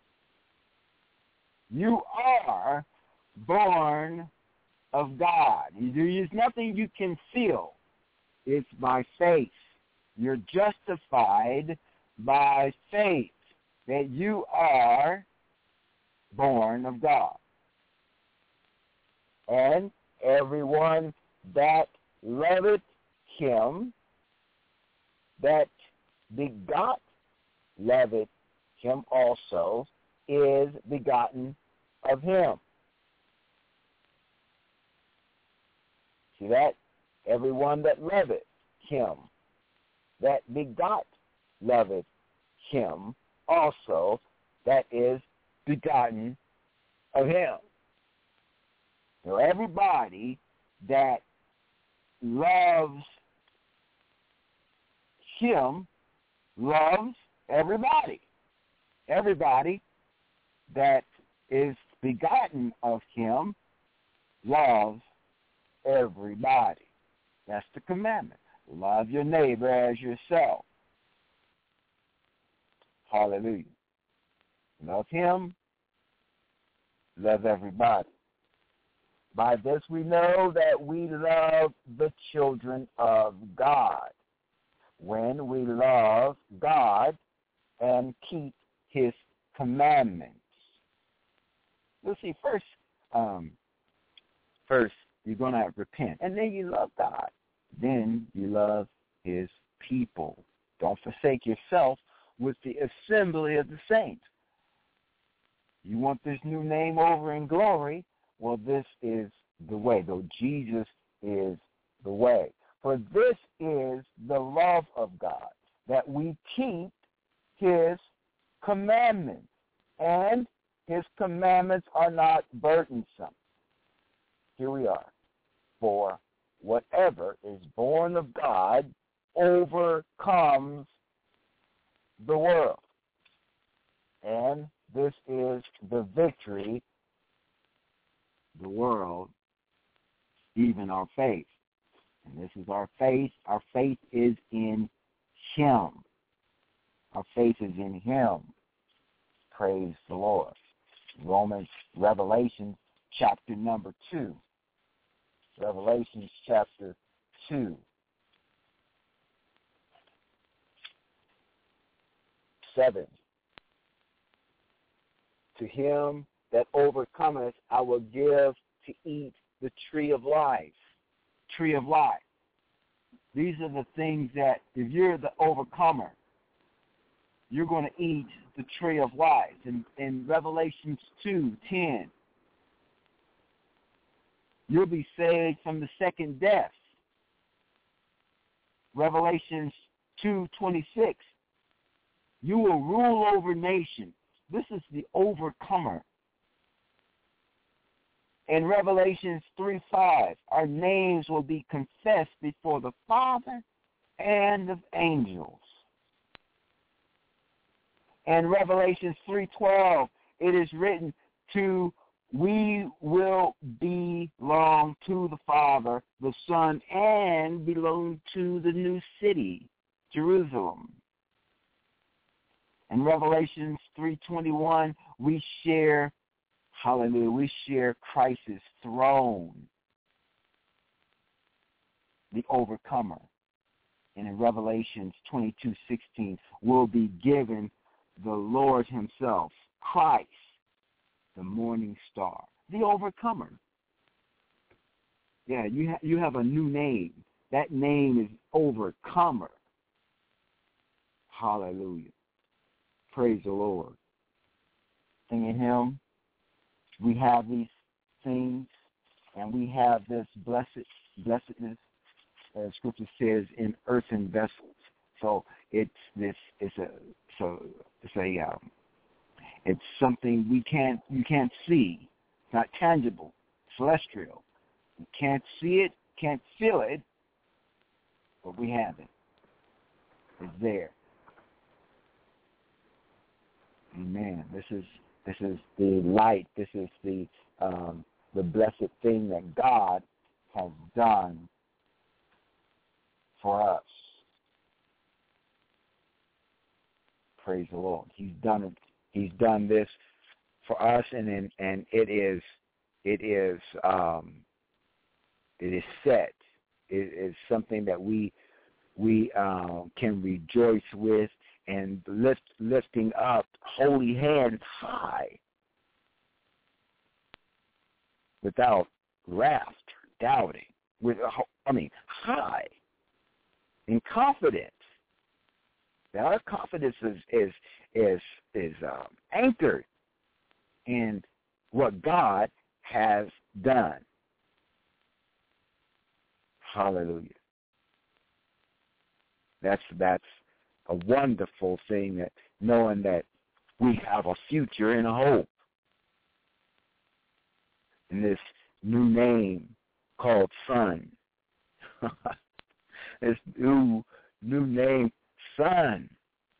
you are born of God. There's nothing you can feel. It's by faith. You're justified by faith that you are born of God. And everyone that loveth him, that begot, loveth him also, is begotten of him. See that? Everyone that loveth him, that begot, loveth him also, that is begotten of him. So everybody that loves him loves everybody. Everybody that is begotten of him loves everybody. That's the commandment. Love your neighbor as yourself. Hallelujah. Love him, love everybody. By this we know that we love the children of God, when we love God and keep his commandments. You'll see, first you're going to repent, and then you love God. Then you love his people. Don't forsake yourself with the assembly of the saints. You want this new name over in glory? Well, this is the way, though Jesus is the way. For this is the love of God, that we keep his commandments, and his commandments are not burdensome. Here we are. For whatever is born of God overcomes the world. And this is the victory, the world, even our faith. And this is our faith. Our faith is in him. Our faith is in him. Praise the Lord. Revelation chapter number 2. Revelation chapter 2. 7. To him that overcometh, I will give to eat the tree of life. Tree of life. These are the things that, if you're the overcomer, you're going to eat the tree of life. In Revelation 2:10, you'll be saved from the second death. Revelation 2:26, you will rule over nations. This is the overcomer. In Revelation 3:5, our names will be confessed before the Father and of angels. In Revelation 3:12, it is written we will belong to the Father, the Son, and belong to the new city, Jerusalem. In Revelation 3:21, we share, hallelujah, we share Christ's throne, the overcomer. And in Revelation 22:16, we'll be given the Lord himself, Christ, the morning star, the overcomer. Yeah, you have a new name. That name is overcomer. Hallelujah. Praise the Lord. Singing him, we have these things, and we have this blessedness, as Scripture says, in earthen vessels. So it's something you can't see. It's not tangible, celestial. You can't see it, can't feel it, but we have it. It's there. Amen. This is the light. This is the blessed thing that God has done for us. Praise the Lord. He's done it. He's done this for us, and it is set. It is something that we can rejoice with and lifting up holy hands high without wrath, doubting. High in confidence. Now, our confidence is anchored in what God has done. Hallelujah. That's a wonderful thing, that knowing that we have a future and a hope. And this new name called Son. This new name, Son.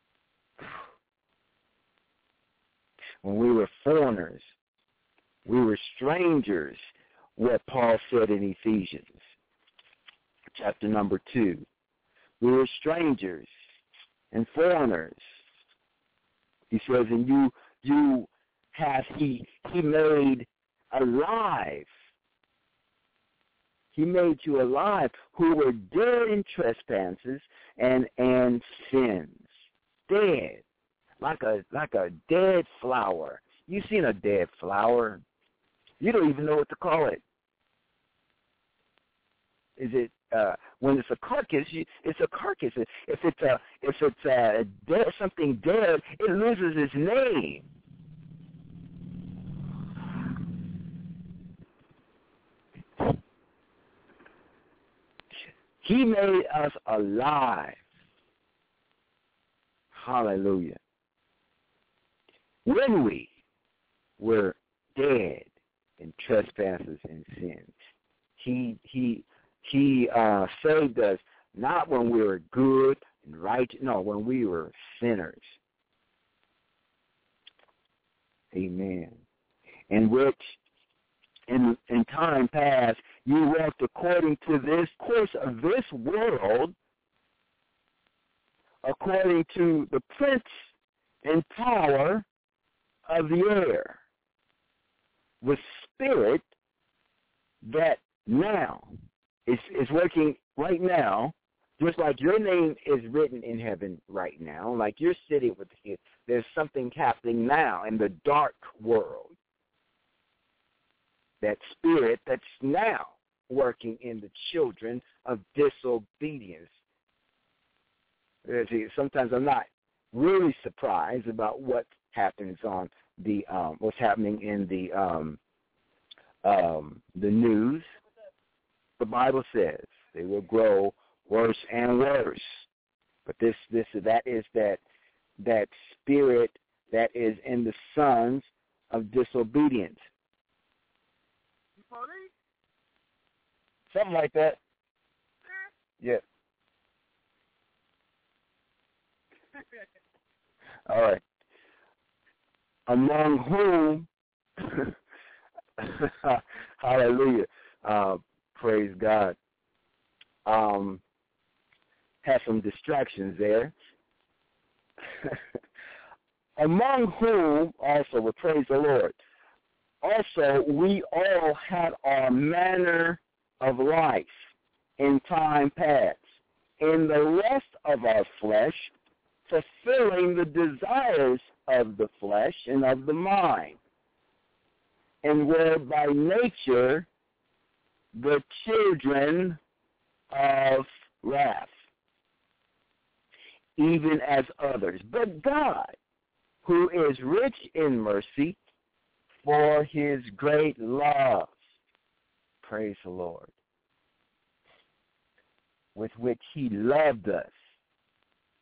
When we were foreigners, we were strangers, what Paul said in Ephesians, chapter number 2. We were strangers and foreigners. He says, and you have he made alive. He made you alive, who were dead in trespasses and sins. Dead. Like a dead flower. You seen a dead flower? You don't even know what to call it. Is it when it's a carcass? It's a carcass. If it's dead, something dead, it loses its name. He made us alive. Hallelujah. When we were dead in trespasses and sins, He saved us not when we were good and righteous, no, when we were sinners. Amen. In which, in time past, you walked according to this course of this world, according to the prince and power of the air, with spirit that now is working right now, just like your name is written in heaven right now, like you're sitting with it. There's something happening now in the dark world. That spirit that's now working in the children of disobedience. Sometimes I'm not really surprised about what happens on the what's happening in the news. The Bible says they will grow worse and worse. But that is that spirit that is in the sons of disobedience. Something like that. Yeah. All right. Among whom, hallelujah, praise God, have some distractions there. Among whom also, we praise the Lord, also we all had our manner of life in time past, in the rest of our flesh, fulfilling the desires of the flesh and of the mind, and were by nature the children of wrath, even as others. But God, who is rich in mercy, for his great love, praise the Lord, with which he loved us,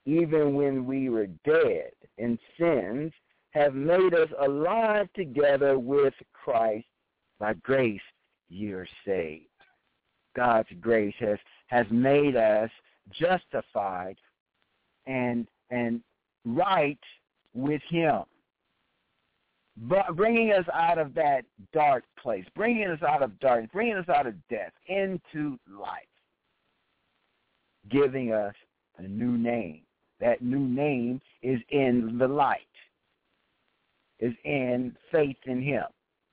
even when we were dead in sins, have made us alive together with Christ. By grace ye are saved. God's grace has made us justified and right with him, but bringing us out of that dark place, bringing us out of darkness, bringing us out of death into life, giving us a new name. That new name is in the light, is in faith in him.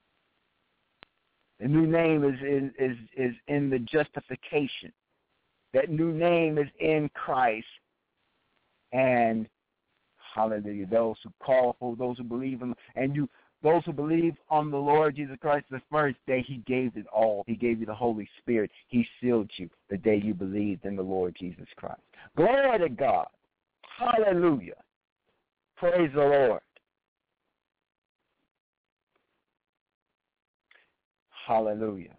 The new name is in the justification. That new name is in Christ. And hallelujah, those who call for, those who believe in, those who believe on the Lord Jesus Christ, the first day he gave it all. He gave you the Holy Spirit. He sealed you the day you believed in the Lord Jesus Christ. Glory to God. Hallelujah. Praise the Lord. Hallelujah.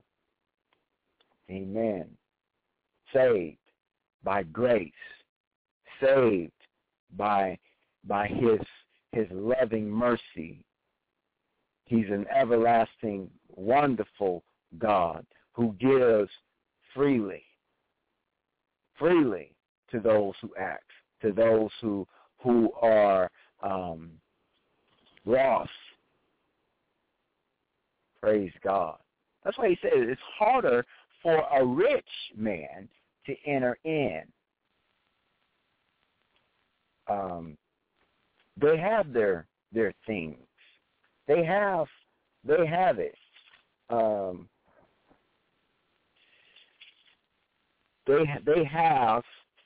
Amen. Saved by grace. Saved by his loving mercy. He's an everlasting, wonderful God who gives freely to those who ask, to those who are lost. Praise God. That's why he said it's harder for a rich man to enter in. They have their things. They have it. They have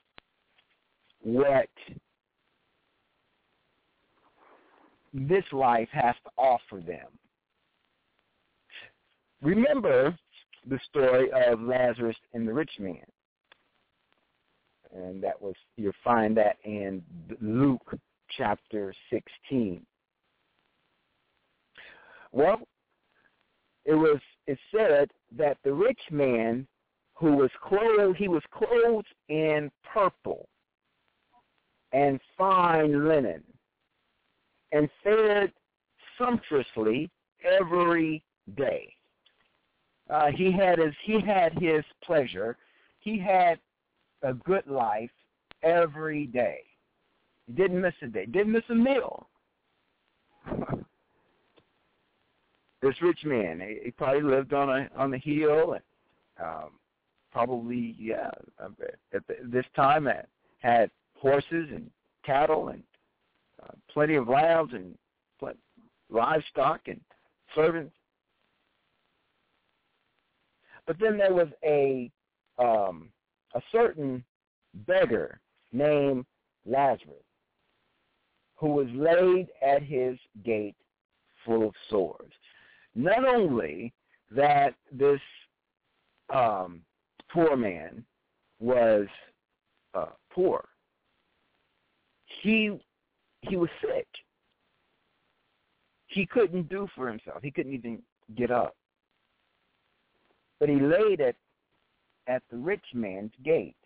what this life has to offer them. Remember the story of Lazarus and the rich man. And you'll find that in Luke chapter 16. Well, it said that the rich man he was clothed in purple and fine linen and fed sumptuously every day. He had his pleasure. He had a good life every day. He didn't miss a day. Didn't miss a meal. This rich man, he probably lived on a hill, and at this time had horses and cattle and plenty of lambs and livestock and servants. But then there was a certain beggar named Lazarus who was laid at his gate full of sores. Not only that this poor man was poor, he was sick. He couldn't do for himself. He couldn't even get up. But he laid at the rich man's gate,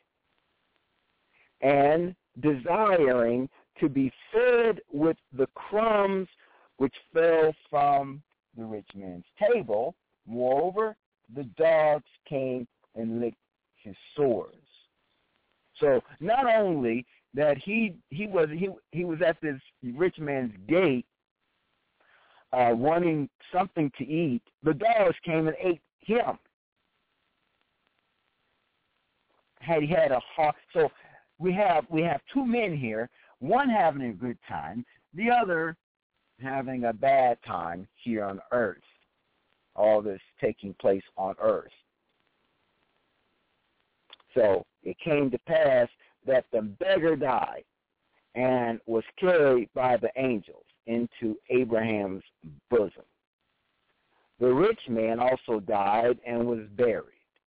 and desiring to be fed with the crumbs which fell from the rich man's table. Moreover, the dogs came and licked his sores. So not only that he was at this rich man's gate wanting something to eat, the dogs came and ate him. He had a heart. So we have two men here, one having a good time, the other having a bad time here on earth. All this taking place on earth. So it came to pass that the beggar died and was carried by the angels into Abraham's bosom. The rich man also died and was buried.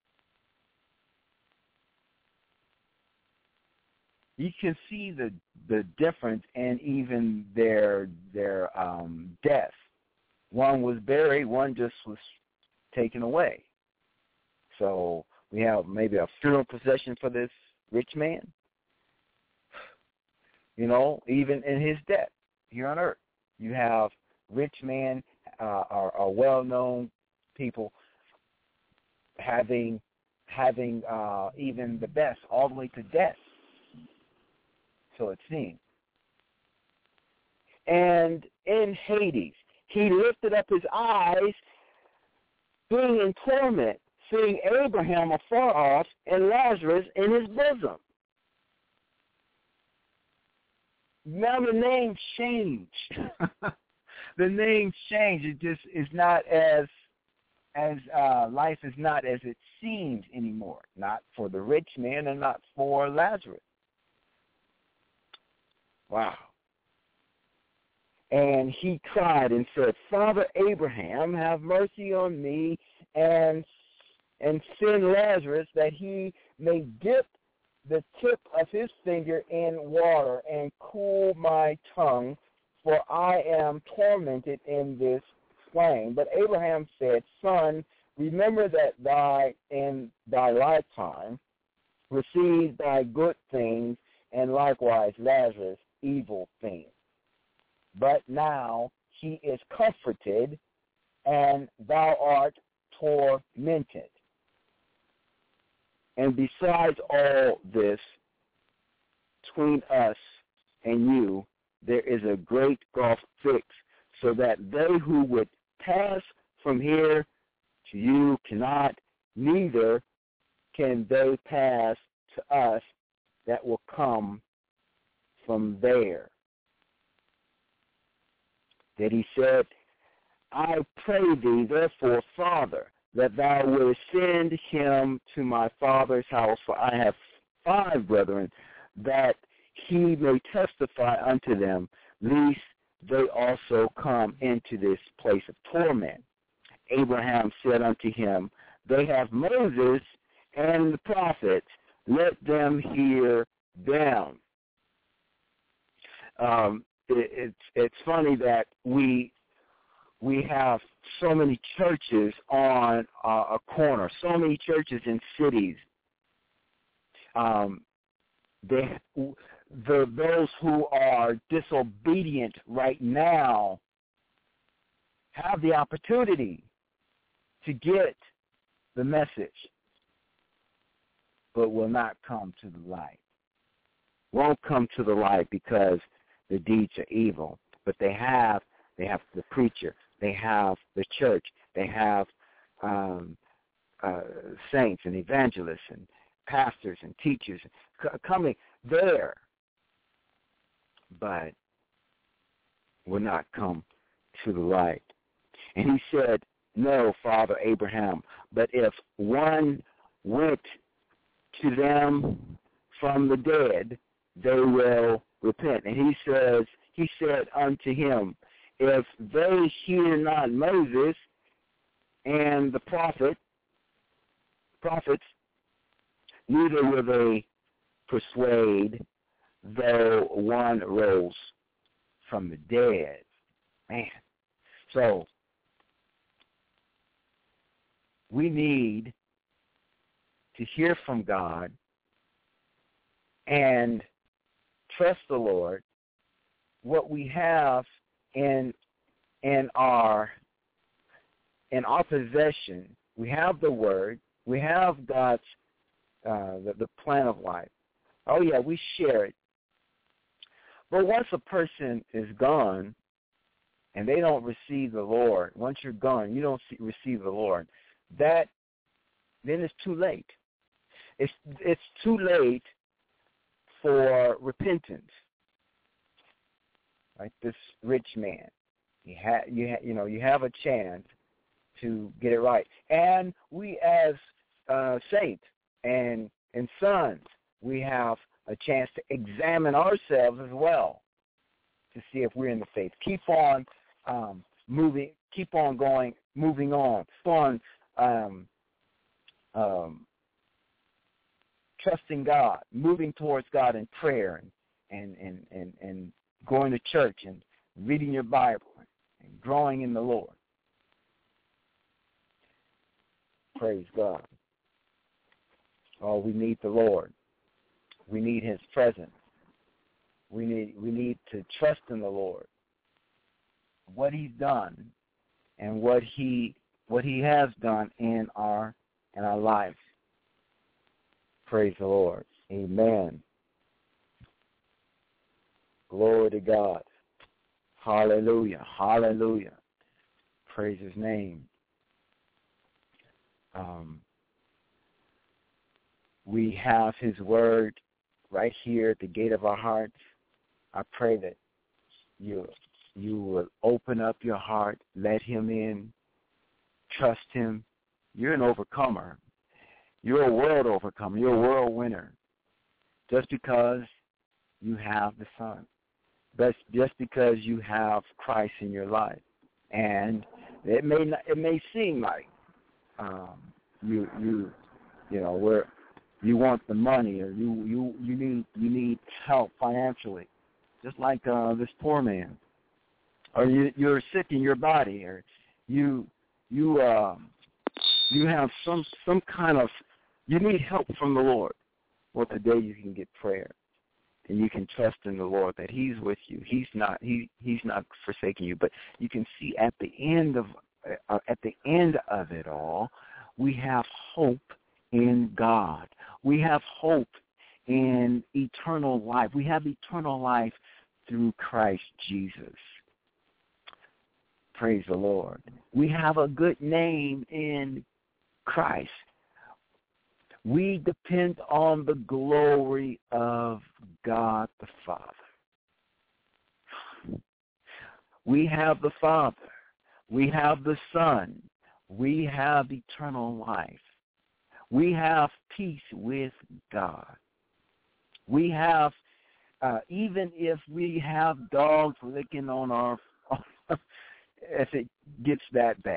You can see the difference in even their death. One was buried, one just was taken away. So we have maybe a funeral procession for this rich man. even in his death here on earth. You have rich men are well-known people having even the best all the way to death. So it seems. And in Hades, he lifted up his eyes, being in torment, seeing Abraham afar off and Lazarus in his bosom. Now the name changed. The name changed. It just is not as life is not as it seems anymore. Not for the rich man and not for Lazarus. Wow. And he cried and said, Father Abraham, have mercy on me and send Lazarus that he may dip the tip of his finger in water and cool my tongue, for I am tormented in this flame. But Abraham said, Son, remember that in thy lifetime received thy good things, and likewise Lazarus evil things. But now he is comforted, and thou art tormented. And besides all this, between us and you, there is a great gulf fixed, so that they who would pass from here to you cannot, neither can they pass to us that will come from there. That he said, I pray thee, therefore, Father, that thou wouldest send him to my father's house, for I have 5 brethren, that he may testify unto them, lest they also come into this place of torment. Abraham said unto him, They have Moses and the prophets, let them hear them. It's funny that we have so many churches on a corner, so many churches in cities. Those who are disobedient right now have the opportunity to get the message, but will not come to the light. Won't come to the light because the deeds are evil. But they have the preacher, they have the church, they have saints and evangelists and pastors and teachers coming there, but will not come to the light. And he said, No, Father Abraham, but if one went to them from the dead, they will repent. And he said unto him, If they hear not Moses and the prophets, neither will they persuade, though one rose from the dead. Man. So we need to hear from God and trust the Lord. What we have in our possession, we have the Word, we have God's the plan of life. Oh yeah, we share it. But once a person is gone and they don't receive the Lord, once you're gone, you don't receive the Lord, then it's too late. It's too late for repentance. Like this rich man, you have a chance to get it right. And we as saints and sons, we have a chance to examine ourselves as well to see if we're in the faith. Keep on moving. Keep on going. Moving on. Keep on trusting God, moving towards God in prayer, and going to church and reading your Bible and growing in the Lord. Praise God. Oh, we need the Lord. We need His presence. We need to trust in the Lord, what He's done, and what He has done in our lives. Praise the Lord. Amen. Glory to God. Hallelujah. Hallelujah. Praise His name. We have His word right here at the gate of our hearts. I pray that you will open up your heart, let Him in, trust Him. You're an overcomer. You're a world overcomer. You're a world winner. Just because you have the Son. Just because you have Christ in your life. And it may seem like you want the money, or you need help financially, just like this poor man, or you're sick in your body, or you have some kind of, you need help from the Lord. Well, today you can get prayer, and you can trust in the Lord that He's with you. He's not forsaking you. But you can see at the end of it all, we have hope in God. We have hope in eternal life. We have eternal life through Christ Jesus. Praise the Lord. We have a good name in Christ. We depend on the glory of God the Father. We have the Father. We have the Son. We have eternal life. We have peace with God. We have, even if we have dogs licking on our, if it gets that bad,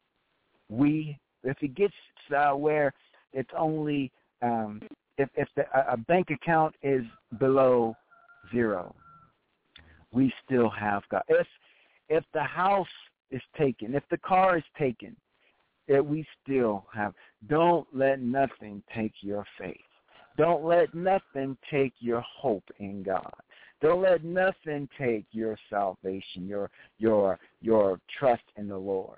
if it gets where it's only, if a bank account is below zero, we still have God. If the house is taken, if the car is taken, that we still have. Don't let nothing take your faith. Don't let nothing take your hope in God. Don't let nothing take your salvation, your trust in the Lord.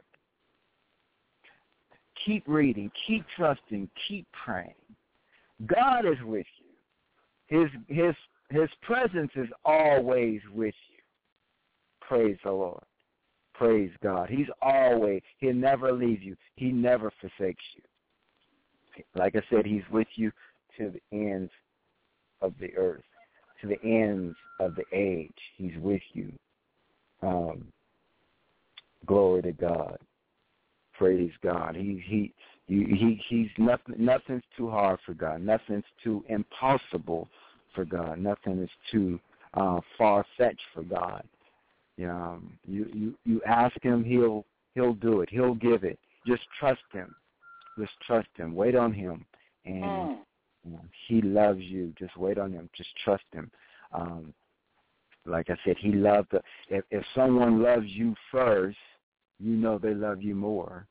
Keep reading, keep trusting, keep praying. God is with you. His presence is always with you. Praise the Lord. Praise God. He'll never leave you. He never forsakes you. Like I said, He's with you to the ends of the earth, to the ends of the age. He's with you. Glory to God. Praise God. He's nothing. Nothing's too hard for God. Nothing's too impossible for God. Nothing is too far-fetched for God. You ask Him, He'll do it. He'll give it. Just trust Him. Just trust Him. Wait on Him, and He loves you. Just wait on Him. Just trust Him. Like I said, He loved. If someone loves you first, you know they love you more.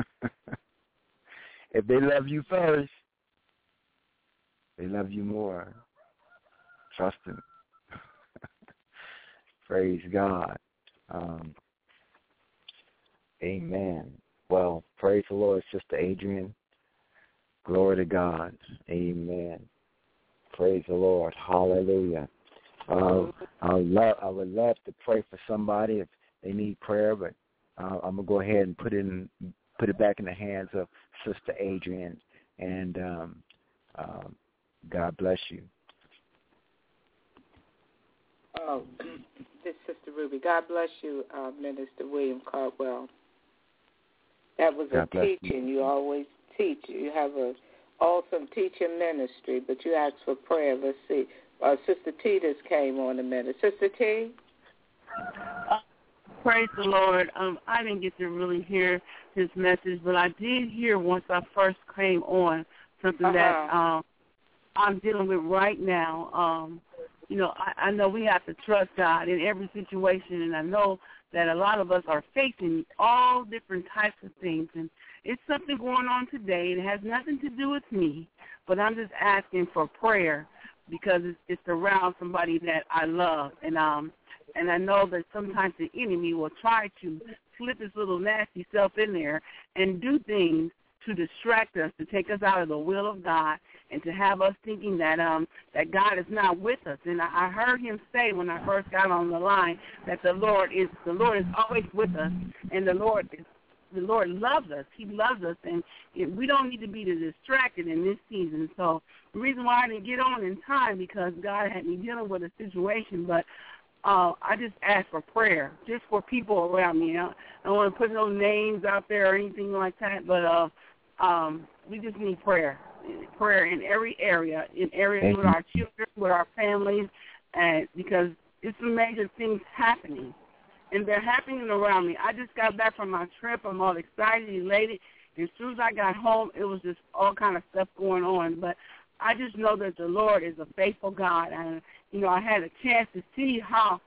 If they love you first, they love you more. Trust Him. Praise God. Amen. Well, praise the Lord, Sister Adrian. Glory to God. Amen. Praise the Lord. Hallelujah. I would love to pray for somebody if they need prayer, but I'm gonna go ahead and put it back in the hands of Sister Adrian, and God bless you. Oh, this is Sister Ruby. God bless you, Minister William Caldwell. That was a teaching. You always teach. You have an awesome teaching ministry, but you asked for prayer. Let's see. Sister T just came on a minute. Sister T? Praise the Lord. I didn't get to really hear his message, but I did hear once I first came on something that I'm dealing with right now. I know we have to trust God in every situation, and I know that a lot of us are facing all different types of things, and it's something going on today. It has nothing to do with me, but I'm just asking for prayer because it's around somebody that I love. And I know that sometimes the enemy will try to slip his little nasty self in there and do things to distract us, to take us out of the will of God, and to have us thinking that that God is not with us. And I heard him say when I first got on the line that the Lord is always with us, and the Lord loves us. He loves us, and we don't need to be distracted in this season. So the reason why I didn't get on in time, because God had me dealing with a situation, but I just asked for prayer, just for people around me. I don't want to put no names out there or anything like that, but we just need prayer in every area, in areas with our children, with our families, and because it's some major things happening, and they're happening around me. I just got back from my trip. I'm all excited, elated. As soon as I got home, it was just all kind of stuff going on, but I just know that the Lord is a faithful God, and I had a chance to see how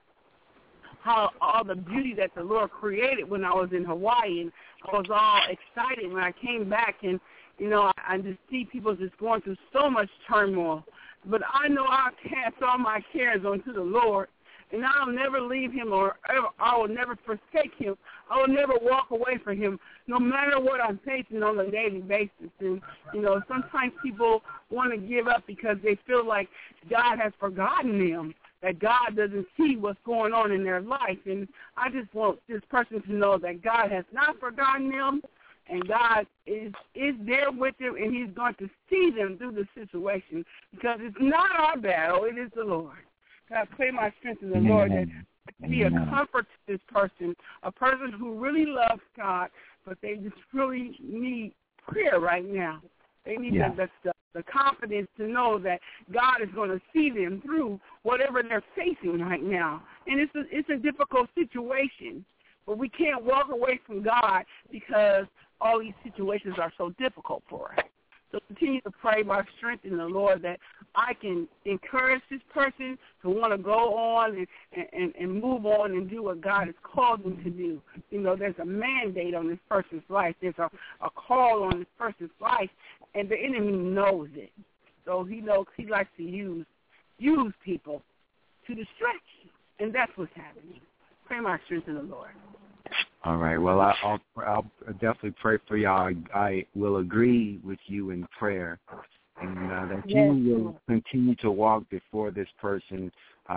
all the beauty that the Lord created when I was in Hawaii, and I was all excited when I came back, and I just see people just going through so much turmoil. But I know I'll cast all my cares onto the Lord, and I'll never leave him, or I will never forsake him. I will never walk away from him, no matter what I'm facing on a daily basis. And, sometimes people want to give up because they feel like God has forgotten them, that God doesn't see what's going on in their life. And I just want this person to know that God has not forgotten them, and God is there with them, and he's going to see them through the situation, because it's not our battle, it is the Lord. I pray my strength in the Lord that be a comfort to this person, a person who really loves God, but they just really need prayer right now. They need the confidence to know that God is going to see them through whatever they're facing right now. And it's a difficult situation, but we can't walk away from God because all these situations are so difficult for us. So continue to pray my strength in the Lord that I can encourage this person to want to go on and move on and do what God has called them to do. There's a mandate on this person's life. There's a call on this person's life, and the enemy knows it. So he likes to use people to distract you, and that's what's happening. Pray my strength in the Lord. All right. Well, I'll definitely pray for y'all. I will agree with you in prayer, and that you will continue to walk before this person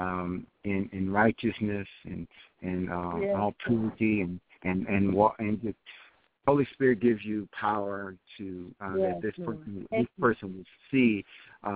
in righteousness and all purity, and walk. And the Holy Spirit gives you power to that this person will see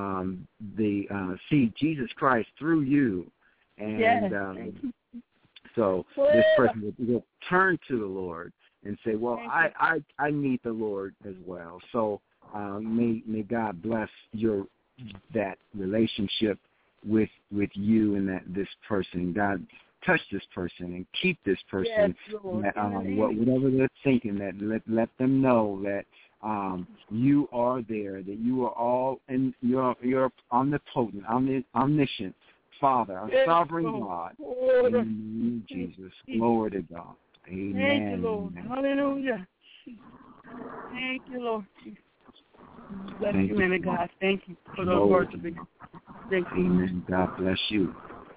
see Jesus Christ through you, and. So this person will turn to the Lord and say, well, I need the Lord as well. So may God bless that relationship with you and this person. God touch this person and keep this person. Whatever they're thinking, that let them know that you are there, that you are all, and you're omnipotent, omniscient Father, our sovereign God, in Jesus. Glory to God. Amen. Thank you, Lord. Hallelujah. Thank you, Lord. Bless you, man of God. Thank you for those words of encouragement. Thank you. Amen. God bless you.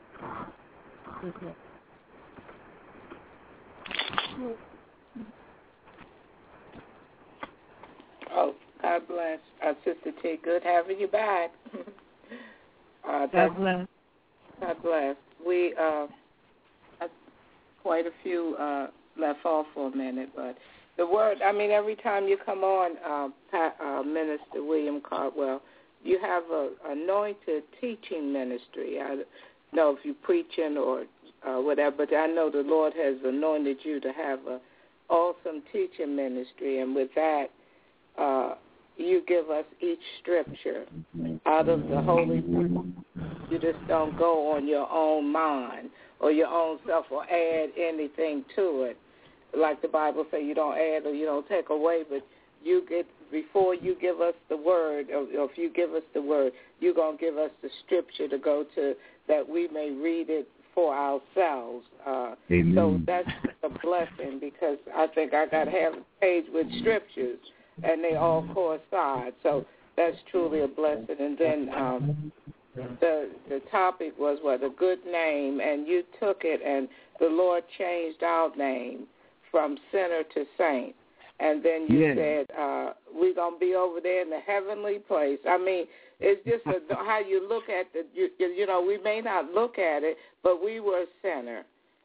Oh, God bless. Sister T, good having you back. God bless. God bless. We had quite a few left off for a minute, but the word, every time you come on, Minister William Cardwell, you have an anointed teaching ministry. I don't know if you're preaching or whatever, but I know the Lord has anointed you to have an awesome teaching ministry, and with that, you give us each scripture out of the Holy Bible. You just don't go on your own mind or your own self or add anything to it. Like the Bible says, you don't add or you don't take away, but before you give us the word, or if you give us the word, you're going to give us the scripture to go to that we may read it for ourselves. So that's a blessing, because I think I got half a page with scriptures, and they all coincide. So that's truly a blessing. And then the topic was what, a good name, and you took it, and the Lord changed our name from sinner to saint. And then you said, we're going to be over there in the heavenly place. I mean, it's just how you look at we may not look at it, but we were a sinner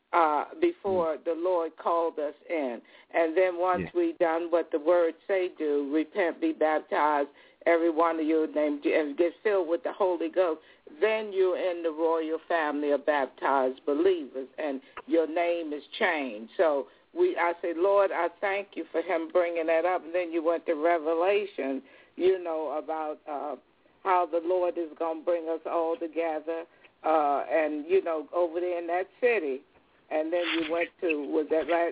before the Lord called us in. And then once we done what the word say do, repent, be baptized, every one of you named, and get filled with the Holy Ghost, then you're in the royal family of baptized believers, and your name is changed. So I say, Lord, I thank you for him bringing that up. And then you went to Revelation, about how the Lord is going to bring us all together, and, over there in that city. And then you went to,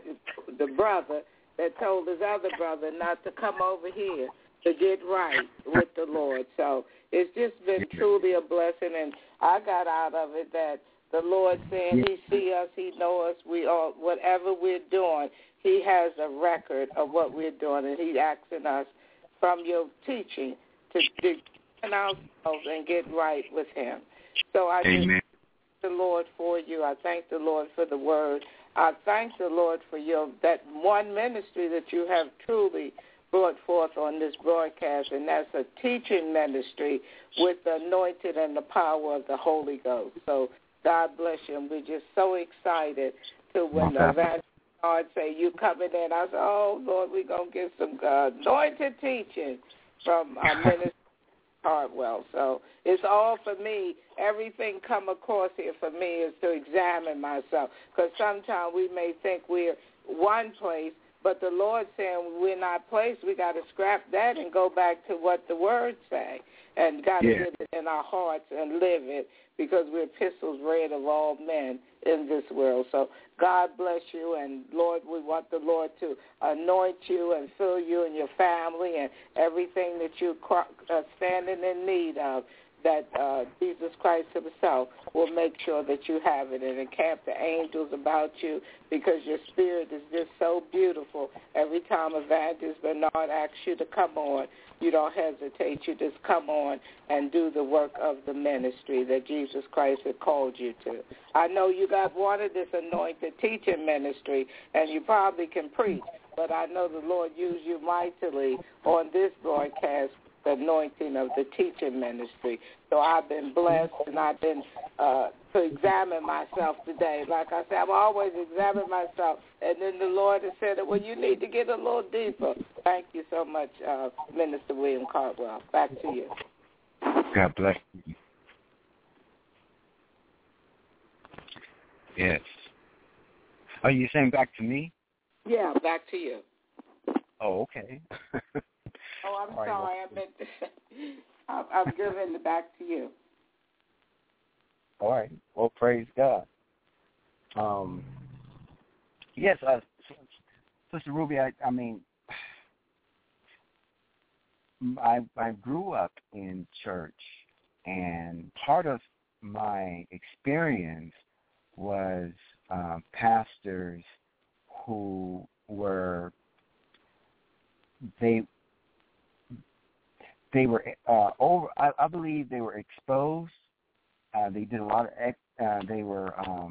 the brother that told his other brother not to come over here to get right with the Lord. So it's just been truly a blessing, and I got out of it that the Lord saying he see us, he know us, we all, whatever we're doing, he has a record of what we're doing, and he's asking us from your teaching to turn ourselves and get right with him. So I just thank the Lord for you. I thank the Lord for the word. I thank the Lord for that one ministry that you have truly brought forth on this broadcast, and that's a teaching ministry with the anointed and the power of the Holy Ghost. So God bless you, and we're just so excited to when the evangelist Lord say, you coming in. I said, oh, Lord, we're going to get some anointed teaching from Minister Hartwell. So it's all for me. Everything come across here for me is to examine myself, because sometimes we may think we're one place, but the Lord saying we're not placed. We got to scrap that and go back to what the Word say, and got to get it in our hearts and live it, because we're epistles read of all men in this world. So God bless you, and Lord, we want the Lord to anoint you and fill you and your family and everything that you're standing in need of, that Jesus Christ himself will make sure that you have it and encamp the angels about you, because your spirit is just so beautiful. Every time Evangelist Bernard asks you to come on, you don't hesitate. You just come on and do the work of the ministry that Jesus Christ had called you to. I know you got one of this anointed teaching ministry, and you probably can preach, but I know the Lord used you mightily on this broadcast, the anointing of the teaching ministry. So I've been blessed, and I've been to examine myself today. Like I said, I'm always examining myself, and then the Lord has said, well, you need to get a little deeper. Thank you so much, Minister William Cardwell. Back to you. God bless you. Yes. Are you saying back to me? Yeah, back to you. Oh, okay. Oh, I'm sorry. I meant to, I'm giving it back to you. All right. Well, praise God. Yes, Sister Ruby, I mean, I grew up in church, and part of my experience was pastors who were they were over. I believe they were exposed. They did a lot of. They were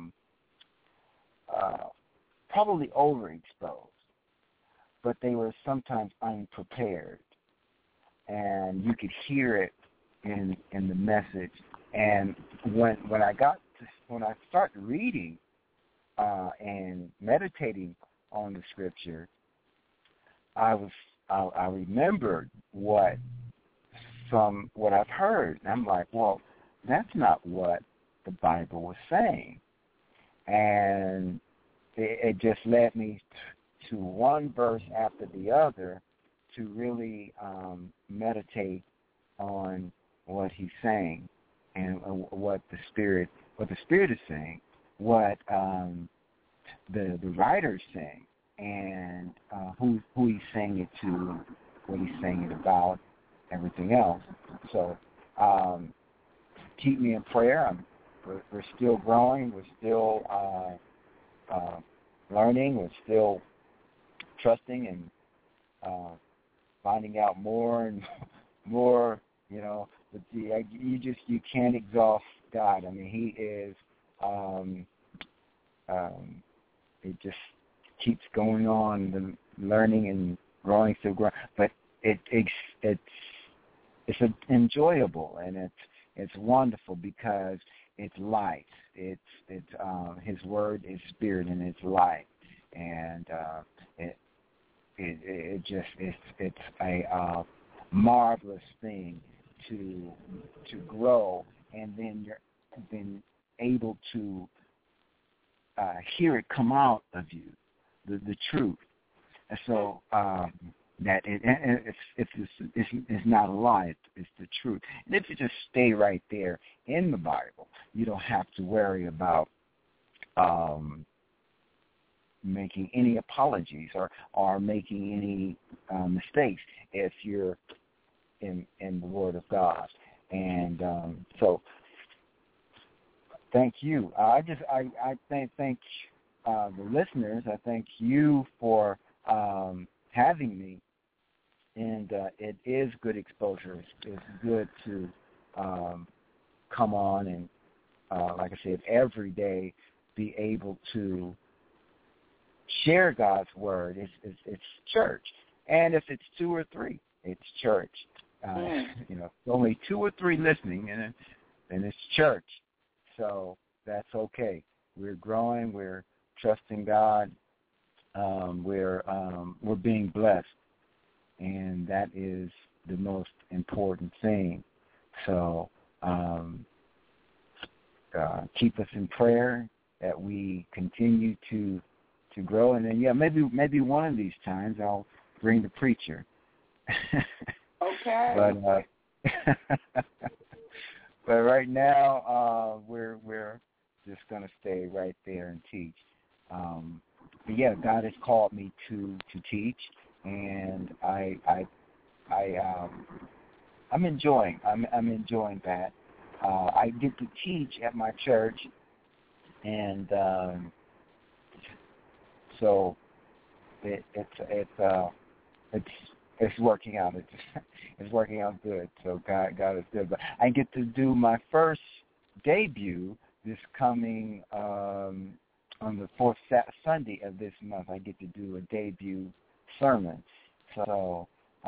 probably overexposed, but they were sometimes unprepared, and you could hear it in the message. And when I started reading and meditating on the scripture, I remembered what I've heard, and I'm like, well, that's not what the Bible was saying, and it just led me to one verse after the other to really meditate on what he's saying and what the Spirit is saying, what the writer's saying, and who he's saying it to, what he's saying it about, everything else. So keep me in prayer. We're still growing. We're still learning. We're still trusting and finding out more and more, But you can't exhaust God. I mean, He is. It just keeps going on, the learning and growing, still growing. But it's enjoyable, and it's wonderful because it's life. It's His Word is spirit and it's life, and it's a marvelous thing to grow, and then you're able to hear it come out of you, the truth. And so that it's not a lie, it's the truth. And if you just stay right there in the Bible, you don't have to worry about making any apologies or making any mistakes if you're in the Word of God. And so thank you. I thank the listeners. I thank you for having me, and it is good exposure. It's good to come on and, like I said, every day be able to share God's Word. It's church, and if it's 2 or 3, it's church. Only 2 or 3 listening, and it's church. So that's okay. We're growing. We're trusting God. We're being blessed, and that is the most important thing. So keep us in prayer that we continue to grow, and then maybe one of these times I'll bring the preacher. Okay. But right now, we're just going to stay right there and teach. But yeah, God has called me to teach, and I'm enjoying that. I get to teach at my church, and so it's working out. It's working out good. So God is good. But I get to do my first debut this coming on the 4th Sunday of this month. I get to do a debut sermon. So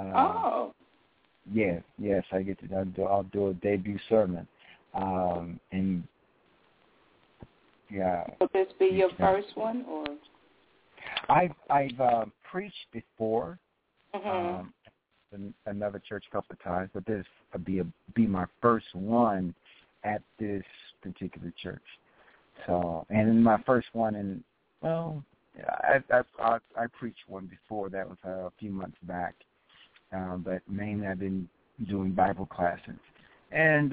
yes, I get to. I'll do a debut sermon. And yeah. Will this be your first one, or? I've preached before. Mm-hmm. Another church a couple of times, but this will be my first one at this particular church. So, and my first one, I preached one before. That was a few months back, but mainly I've been doing Bible classes, and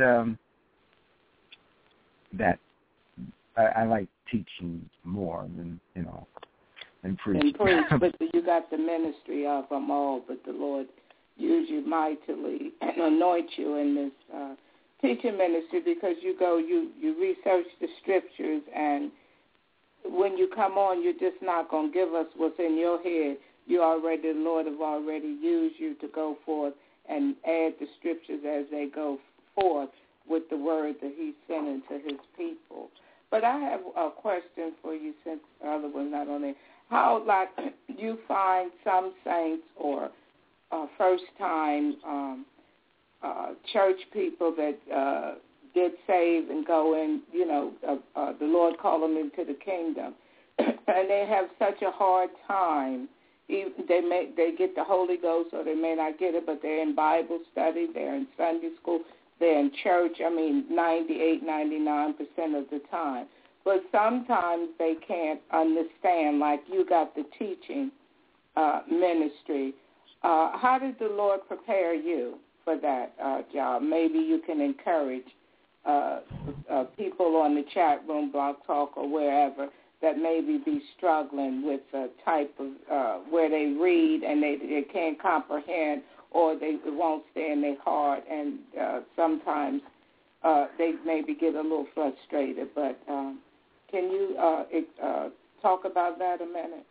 that I like teaching more than than preaching. But you got the ministry of them all, but the Lord use you mightily and anoint you in this teaching ministry, because you research the scriptures, and when you come on, you're just not going to give us what's in your head. The Lord have already used you to go forth and add the scriptures as they go forth with the word that He's sending to His people. But I have a question for you, since the other one's not on there. How, you find some saints or first-time church people that get saved and go in, the Lord called them into the kingdom, and they have such a hard time. They get the Holy Ghost, or they may not get it, but they're in Bible study, they're in Sunday school, they're in church, 98, 99% of the time. But sometimes they can't understand, like you got the teaching ministry. How did the Lord prepare you for that job? Maybe you can encourage people on the chat room, Blog Talk, or wherever that maybe be struggling with a type of where they read and they can't comprehend, or it won't stay in their heart, and sometimes they maybe get a little frustrated. But can you talk about that a minute?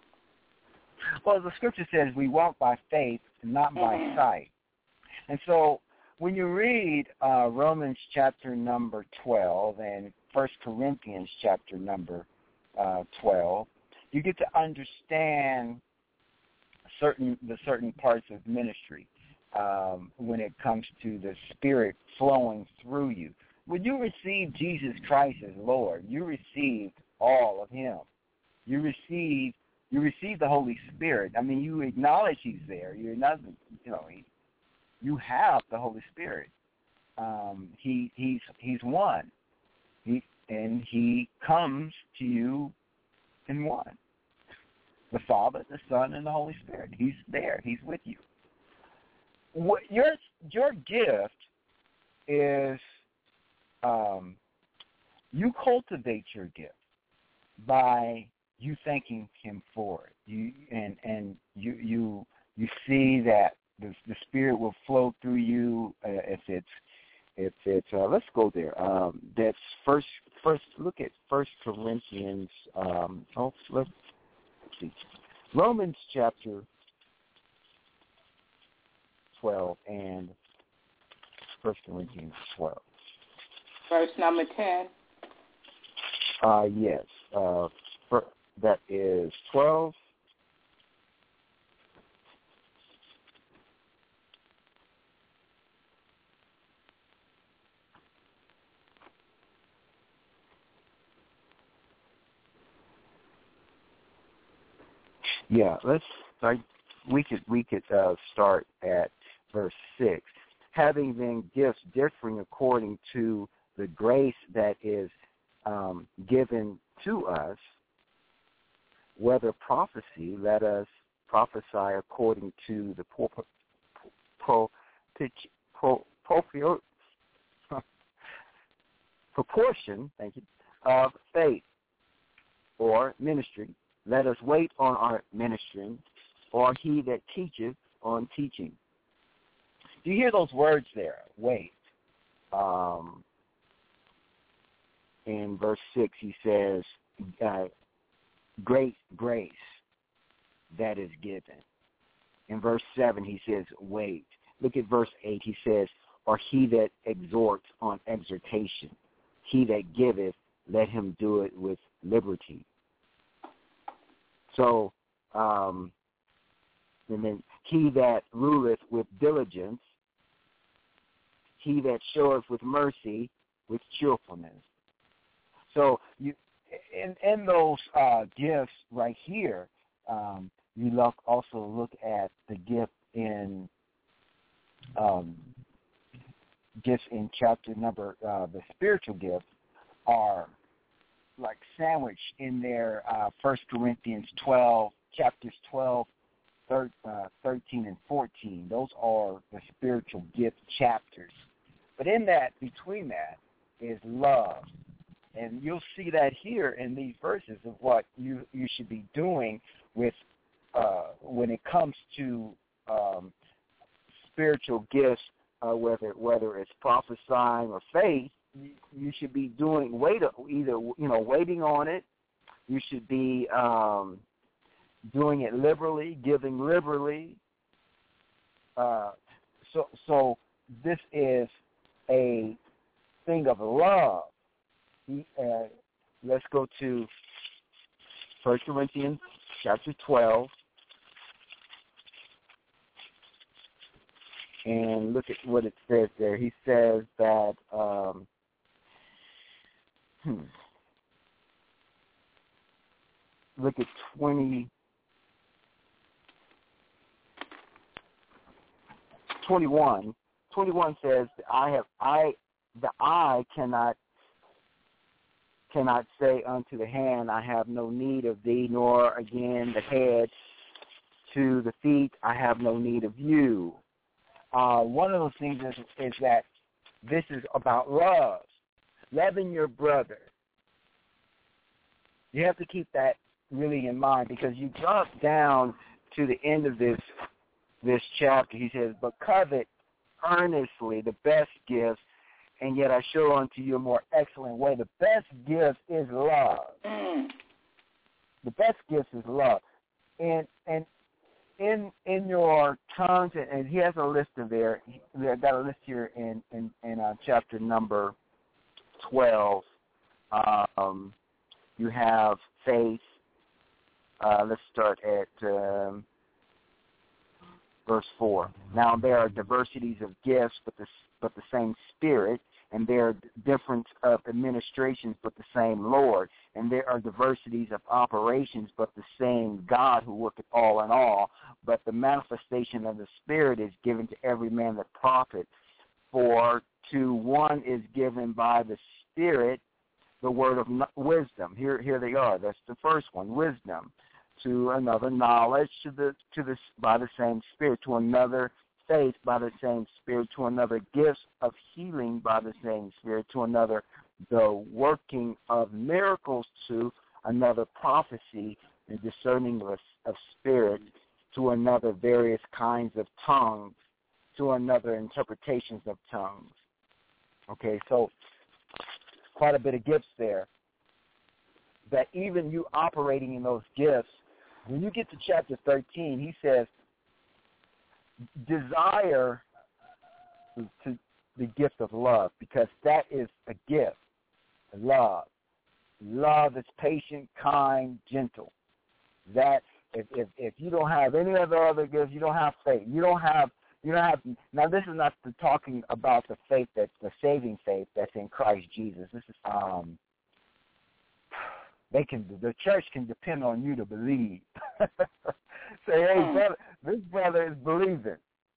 Well, the scripture says we walk by faith and not by sight. And so when you read Romans chapter number 12 and 1 Corinthians chapter number 12, you get to understand the certain parts of ministry when it comes to the Spirit flowing through you. When you receive Jesus Christ as Lord, you received all of Him. You receive the Holy Spirit. I mean, you acknowledge He's there. You're not, you have the Holy Spirit. He's one. And He comes to you in one. The Father, the Son, and the Holy Spirit. He's there. He's with you. Your gift is you cultivate your gift by you thanking Him for it. You see that the Spirit will flow through you. If it's let's go there. That's first. Look at 1 Corinthians. Let's see. Romans chapter 12 and 1 Corinthians 12. Verse number 10. Yes. That is 12. Yeah, let's start. We could start at verse 6. Having then gifts differing according to the grace that is given to us, whether prophecy, let us prophesy according to the proportion, of faith, or ministry. Let us wait on our ministering, or he that teacheth on teaching. Do you hear those words there? Wait. In verse 6, he says, great grace that is given. In verse 7, he says, wait. Look at verse 8. He says, or he that exhorts on exhortation. He that giveth, let him do it with liberty. So, and then he that ruleth with diligence, he that showeth with mercy, with cheerfulness. So you, in those gifts right here, you also look at the gift in gifts in chapter number, the spiritual gifts are like sandwiched in their 1 Corinthians 12, chapters 12, 13, and 14. Those are the spiritual gift chapters. But in that, between that, is love. And you'll see that here in these verses of what you should be doing with when it comes to spiritual gifts, whether it's prophesying or faith. You should be doing waiting on it. You should be doing it liberally, giving liberally. So this is a thing of love. Let's go to 1 Corinthians chapter 12 and look at what it says there. He says that look at 21 says the eye cannot say unto the hand, I have no need of thee, nor again the head to the feet, I have no need of you. One of those things is that this is about love, loving your brother. You have to keep that really in mind, because you drop down to the end of this chapter. He says, but covet earnestly the best gifts, and yet I show unto you a more excellent way. The best gift is love. The best gift is love. And in your tongues, and he has a list of there. I've got a list here in chapter number 12. You have faith. Let's start at verse 4. Now there are diversities of gifts, but the same Spirit, and there are difference of administrations, but the same Lord, and there are diversities of operations, but the same God who worketh all in all. But the manifestation of the Spirit is given to every man that profit. For to one is given by the Spirit the word of wisdom. Here they are. That's the first one, wisdom. To another, knowledge by the same Spirit. To another, faith by the same Spirit. To another, gifts of healing by the same Spirit. To another, the working of miracles. To another, prophecy and discerning of spirit. To another, various kinds of tongues. To another, interpretations of tongues. Okay, so quite a bit of gifts there. That even you operating in those gifts, when you get to chapter 13, he says, desire to the gift of love, because that is a gift. Love. Love is patient, kind, gentle. That if you don't have any of the other gifts, you don't have faith. You don't have. Now, this is not talking about the faith that's the saving faith that's in Christ Jesus. This is the church can depend on you to believe. Say, hey, brother, this brother is believing.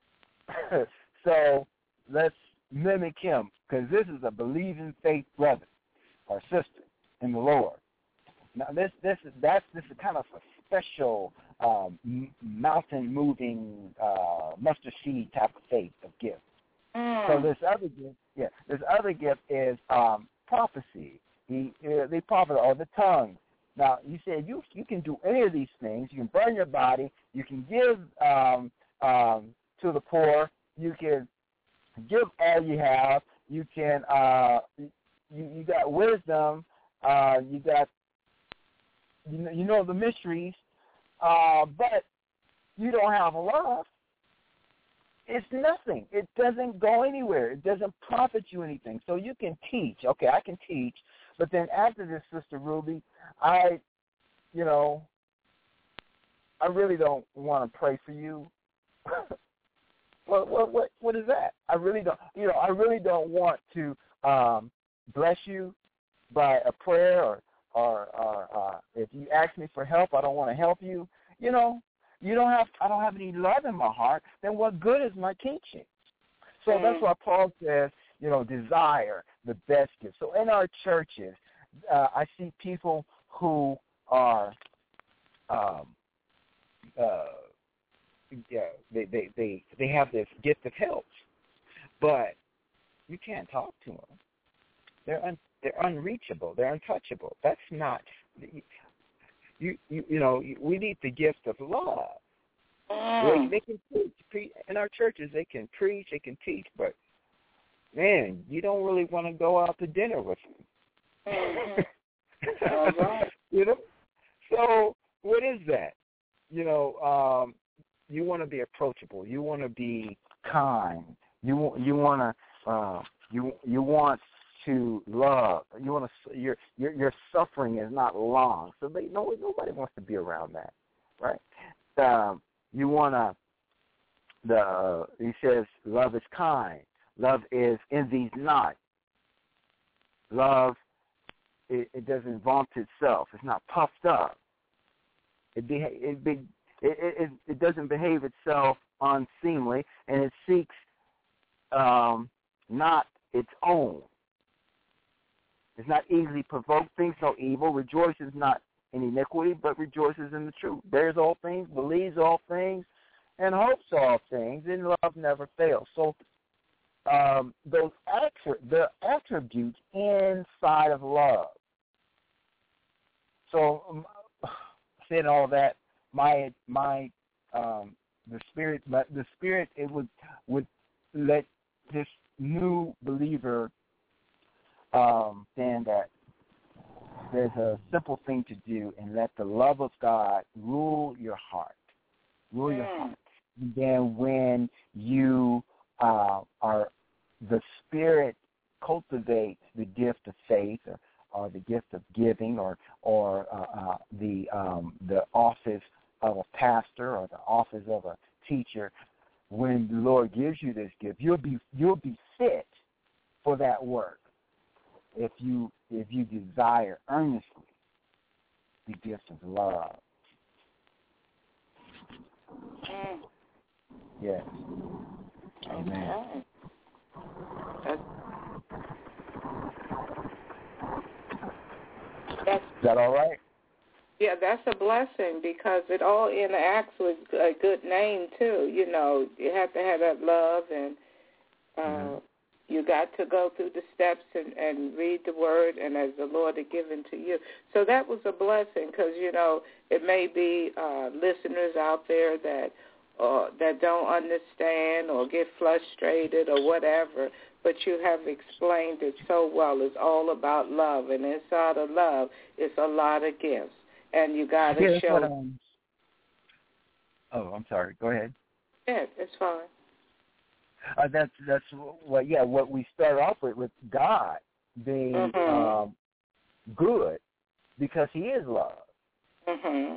So let's mimic him, because this is a believing faith brother or sister in the Lord. Now, this is kind of a special mountain moving mustard seed type of faith of gift. So this other gift is prophecy. The prophet or the tongue. Now, you said you can do any of these things. You can burn your body. You can give to the poor. You can give all you have. You can you got wisdom. You got you know the mysteries, but you don't have love. It's nothing. It doesn't go anywhere. It doesn't profit you anything. So you can teach. Okay, I can teach. But then after this, Sister Ruby, I really don't want to pray for you. What is that? I really don't. I really don't want to bless you by a prayer, or if you ask me for help, I don't want to help you. I don't have any love in my heart. Then what good is my teaching? So that's why Paul says, desire the best gift. So in our churches, I see people who are, they have this gift of help, but you can't talk to them. They're unreachable. They're untouchable. That's not. We need the gift of love. They can preach in our churches. They can preach. They can teach, but man, you don't really want to go out to dinner with them. All right. So what is that? You want to be approachable. You want to be kind. You want to love. You want to. Your suffering is not long. So nobody wants to be around that, right? You want to. He says, love is kind. Love is envies not. Love, it doesn't vaunt itself. It's not puffed up. It doesn't behave itself unseemly, and it seeks not its own. It's not easily provoked, thinks no evil, rejoices not in iniquity, but rejoices in the truth. Bears all things, believes all things, and hopes all things, and love never fails. So the attributes inside of love. So saying all that, the spirit it would let this new believer understand that there's a simple thing to do, and let the love of God rule your heart. Rule your heart. And then when you the Spirit cultivates the gift of faith or the gift of giving or the office of a pastor or the office of a teacher, when the Lord gives you this gift, you'll be fit for that work if you desire earnestly the gift of love. Yes. Amen. Is that all right? Yeah, that's a blessing because it all interacts with a good name too. You know, you have to have that love, and you got to go through the steps and read the word, and as the Lord had given to you. So that was a blessing because, you know, it may be listeners out there that don't understand or get frustrated or whatever, but you have explained it so well. It's all about love, and inside of love, it's a lot of gifts, and you got to show. I'm sorry. Go ahead. Yeah, it's fine. That's what we start off with God being good because He is love. Mm-hmm.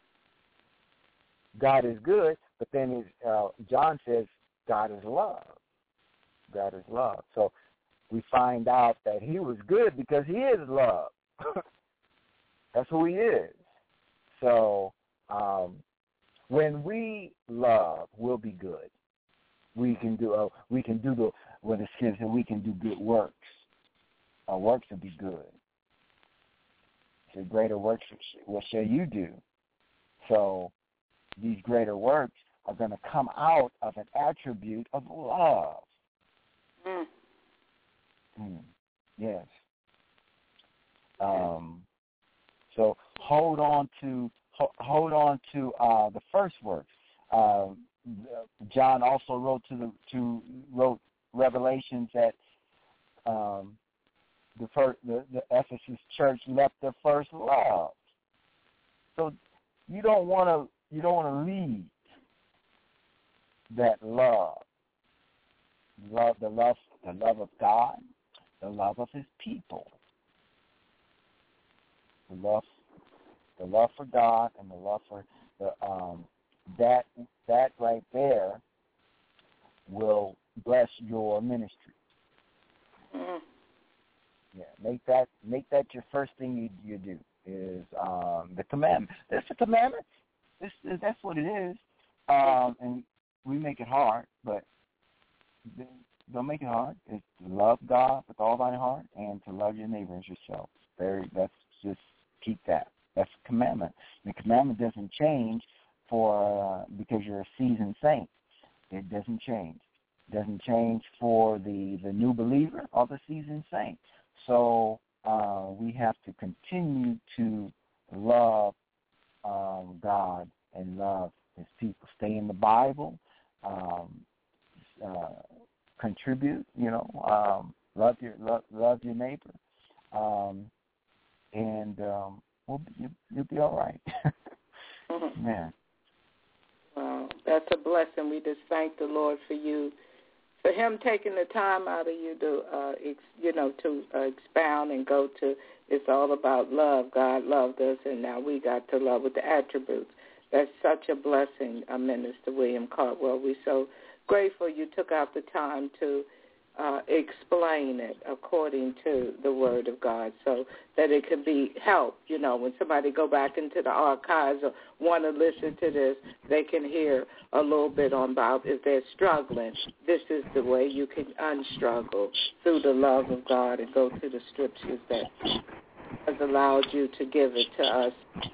God is good, but then John says God is love. God is love. So we find out that He was good because He is love. That's who He is. So when we love, we'll be good. We can do when the scripture says we can do good works. Our works will be good. So greater works, what shall you do? So these greater works are going to come out of an attribute of love. Yes. So hold on to the first works. John also wrote Revelations that the Ephesus church left their first love. So you don't want to leave that love. The love of God, the love of His people. The love for God and the love for that right there will bless your ministry. Yeah, make that your first thing you do is the commandment. That's the commandment. That's what it is. And we make it hard, but don't make it hard. It's to love God with all thine heart and to love your neighbor as yourself. That's just keep that. That's a commandment. The commandment doesn't change because you're a seasoned saint. It doesn't change. It doesn't change for the new believer or the seasoned saint. So we have to continue to love God and love His people. Stay in the Bible. Contribute. Love your neighbor, and you'll be all right. Man. Wow, that's a blessing. We just thank the Lord for you, for Him taking the time out of you to expound and go to. It's all about love. God loved us, and now we got to love with the attributes. That's such a blessing, Minister William Cardwell. We're so grateful you took out the time to explain it according to the Word of God so that it could be helped. When somebody go back into the archives or want to listen to this, they can hear a little bit about if they're struggling. This is the way you can unstruggle through the love of God and go through the scriptures that has allowed you to give it to us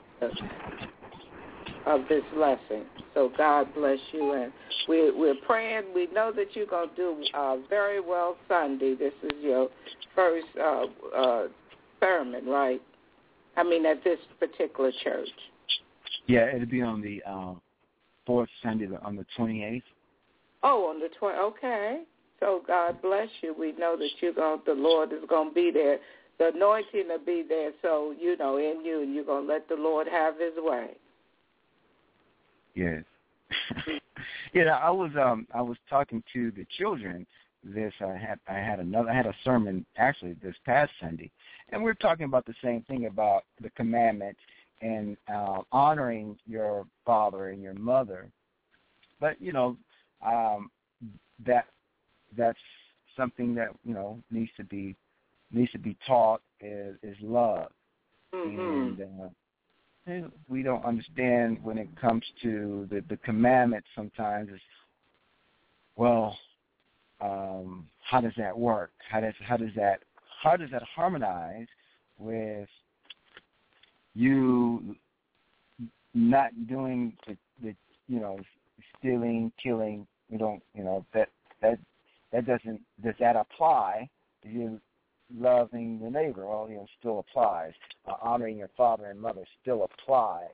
of this lesson. So God bless you, and we're praying. We know that you're going to do very well Sunday. This is your first sermon, right? I mean, at this particular church. Yeah, it'll be on the fourth Sunday, on the 28th. Oh, on the 20th. Okay. So God bless you. We know that the Lord is going to be there. The anointing will be there, so, in you, and you're going to let the Lord have His way. Yes. I was talking to the children. I had a sermon actually this past Sunday, and we were talking about the same thing about the commandments and honoring your father and your mother. But that's something that needs to be taught is love. Mm-hmm. And we don't understand when it comes to the commandments sometimes. Is, well, how does that work? How does that harmonize with you not doing the stealing, killing? We don't that doesn't, does that apply to you loving the neighbor? Well, still applies. Honoring your father and mother still applies.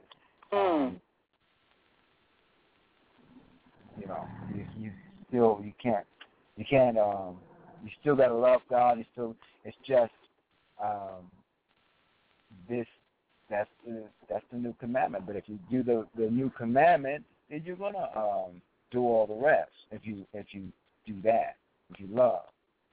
You still gotta love God. It's just that's the new commandment. But if you do the new commandment, then you're gonna do all the rest. If you do that, if you love.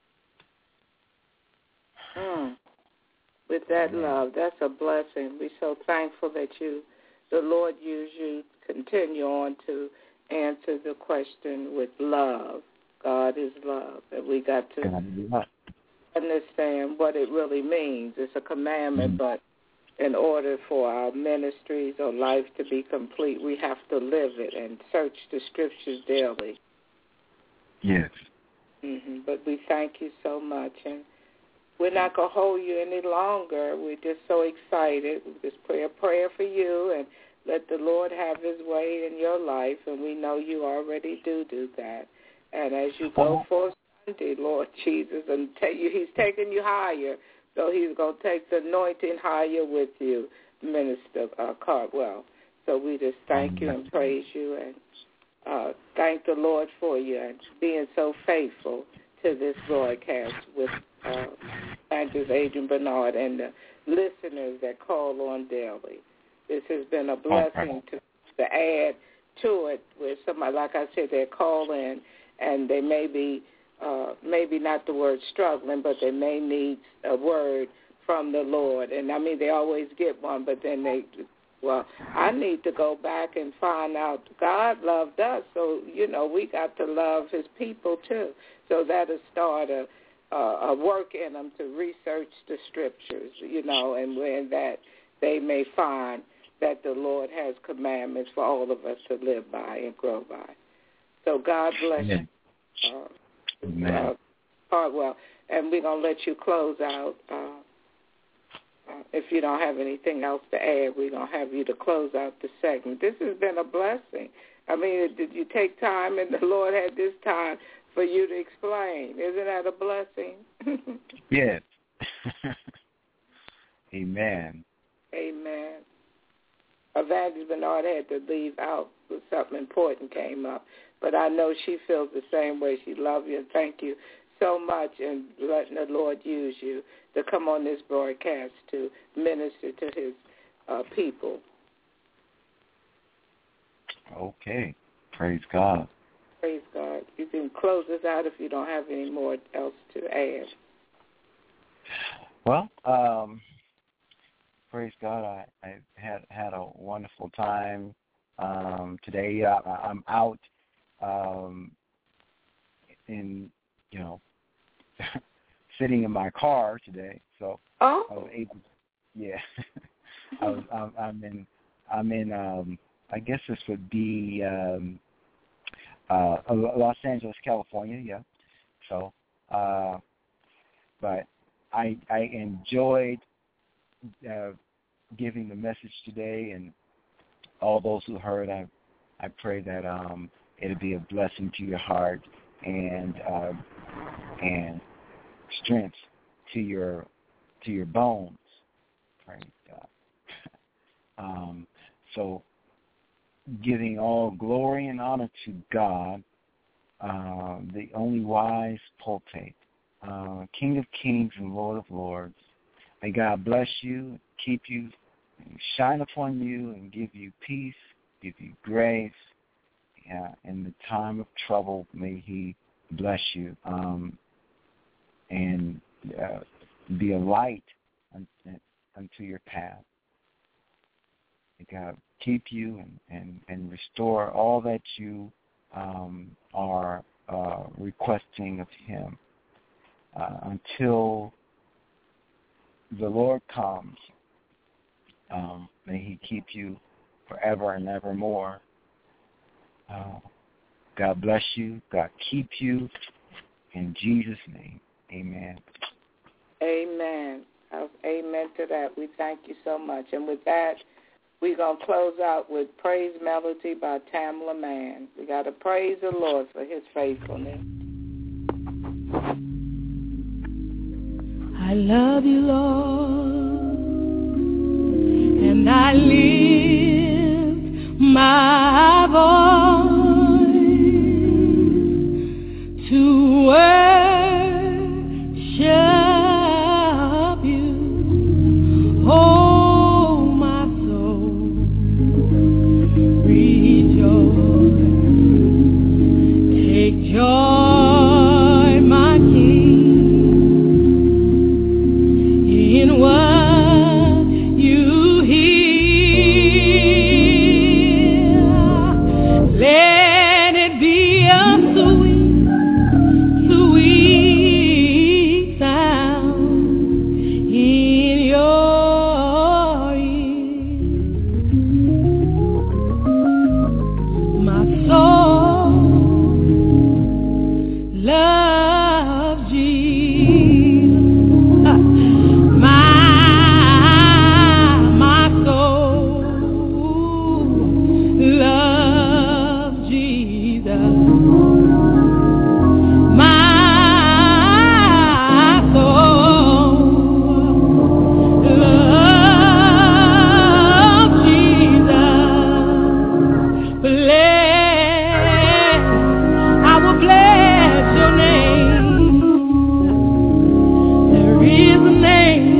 With that love, that's a blessing. We're so thankful that the Lord used you to continue on to answer the question with love. God is love. And we got to understand what it really means. It's a commandment, but in order for our ministries or life to be complete, we have to live it and search the scriptures daily. Yes. But we thank you so much. And we're not going to hold you any longer. We're just so excited. We just pray a prayer for you and let the Lord have his way in your life. And we know you already do that. And as you go for Sunday, Lord Jesus, and he's taking you higher. So he's going to take the anointing higher with you, Minister Cardwell. So we just thank you and praise you and thank the Lord for you and being so faithful to this broadcast with Evangelist Adrian Bernard and the listeners that call on daily. This has been a blessing to add to it with somebody, like I said, they call in and they may be maybe not the word struggling, but they may need a word from the Lord. And, I mean, they always get one, but then I need to go back and find out God loved us, so, we got to love his people too. So that'll start a work in them to research the scriptures, and when that they may find that the Lord has commandments for all of us to live by and grow by. So God bless you. Cardwell, and we're going to let you close out. If you don't have anything else to add, we're going to have you to close out the segment. This has been a blessing. I mean, did you take time, and the Lord had this time for you to explain? Isn't that a blessing? Yes. Amen. Amen. Evangelist Bernard had to leave out when something important came up. But I know she feels the same way. She loves you, and thank you so much in letting the Lord use you to come on this broadcast to minister to his people. Okay. Praise God. Praise God. You can close us out if you don't have any more else to add. Well, praise God. I had a wonderful time today. I'm out sitting in my car today, so I was able. I'm in. I guess this would be Los Angeles, California. Yeah. So, but I enjoyed giving the message today, and all those who heard, I pray that it'll be a blessing to your heart and strength to your bones. Praise God. So giving all glory and honor to God, the only wise potentate, King of kings and Lord of lords. May God bless you, keep you, shine upon you, and give you peace, give you grace, in the time of trouble, may He bless you and be a light unto your path. May God keep you and restore all that you are requesting of Him until the Lord comes. May He keep you forever and evermore. God bless you. God keep you. In Jesus' name, amen. Amen. Amen to that. We thank you so much. And with that, we're going to close out with Praise Melody by Tamla Mann. We got to praise the Lord for His faithfulness. I love you, Lord, and I lift my voice to worship you. Oh, my soul, rejoice, take joy, my King, in what you hear. Let it be a sweet, sweet sound in your ear. My soul loves Jesus. My soul loves Jesus. My soul loves Jesus. I will bless your name. There is a name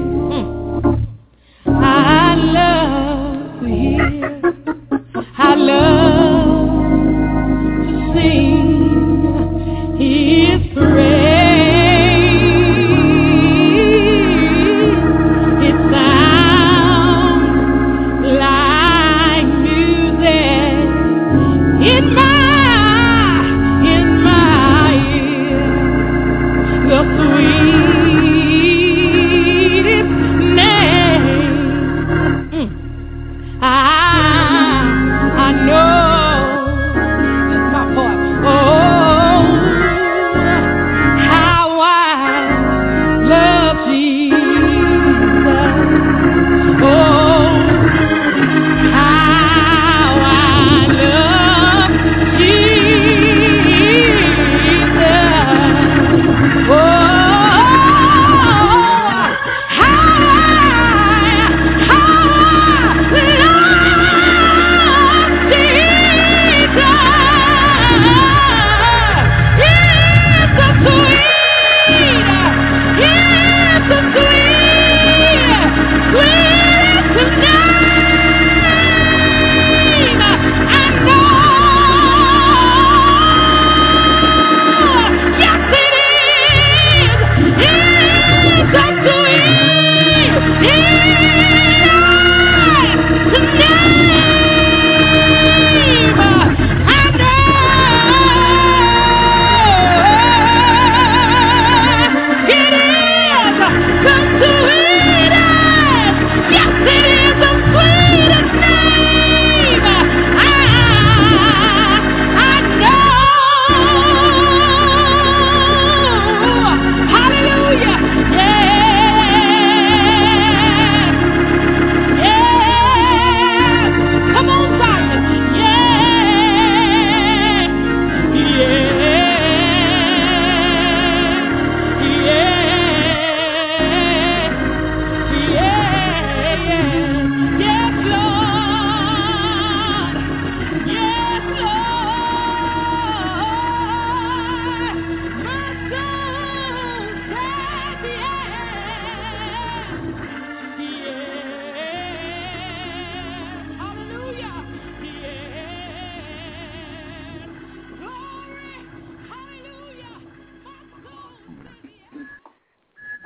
I love to hear. I love to sing His praise. It sounds like music in my ear. The sweetest name I know. That's my part. Oh, how I love Jesus. Oh, how I love Jesus. Oh,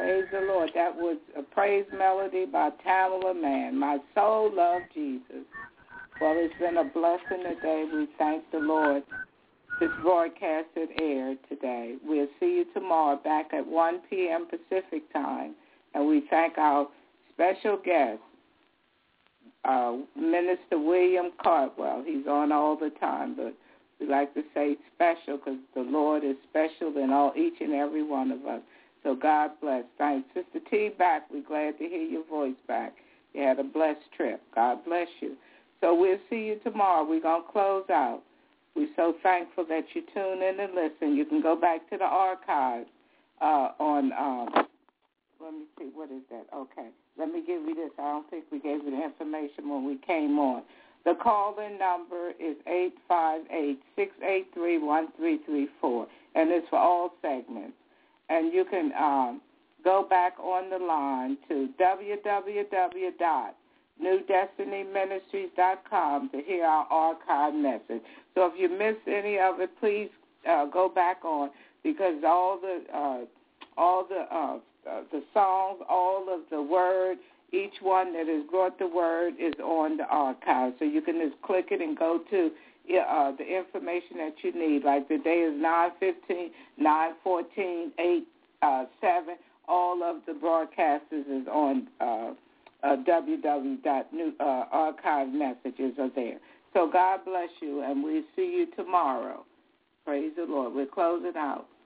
Praise the Lord. That was a praise melody by Tamala Mann. My soul loved Jesus. Well, it's been a blessing today. We thank the Lord. This broadcast had aired today. We'll see you tomorrow back at 1 p.m. Pacific time. And we thank our special guest, Minister William Cardwell. He's on all the time, but we like to say special because the Lord is special in each and every one of us. So God bless. Thanks. Sister T back. We're glad to hear your voice back. You had a blessed trip. God bless you. So we'll see you tomorrow. We're going to close out. We're so thankful that you tune in and listen. You can go back to the archive on, let me see, what is that? Okay. Let me give you this. I don't think we gave you the information when we came on. The call-in number is 858-683-1334, and it's for all segments. And you can go back on the line to www.newdestinyministries.com to hear our archive message. So if you missed any of it, please go back on, because all the songs, all of the word, each one that has brought the word is on the archive. So you can just click it and go to the information that you need. Like today is 9:15, 9:14, 8:07. All of the broadcasts is on www.archive messages are there. So God bless you, and we'll see you tomorrow. Praise the Lord. We're closing out.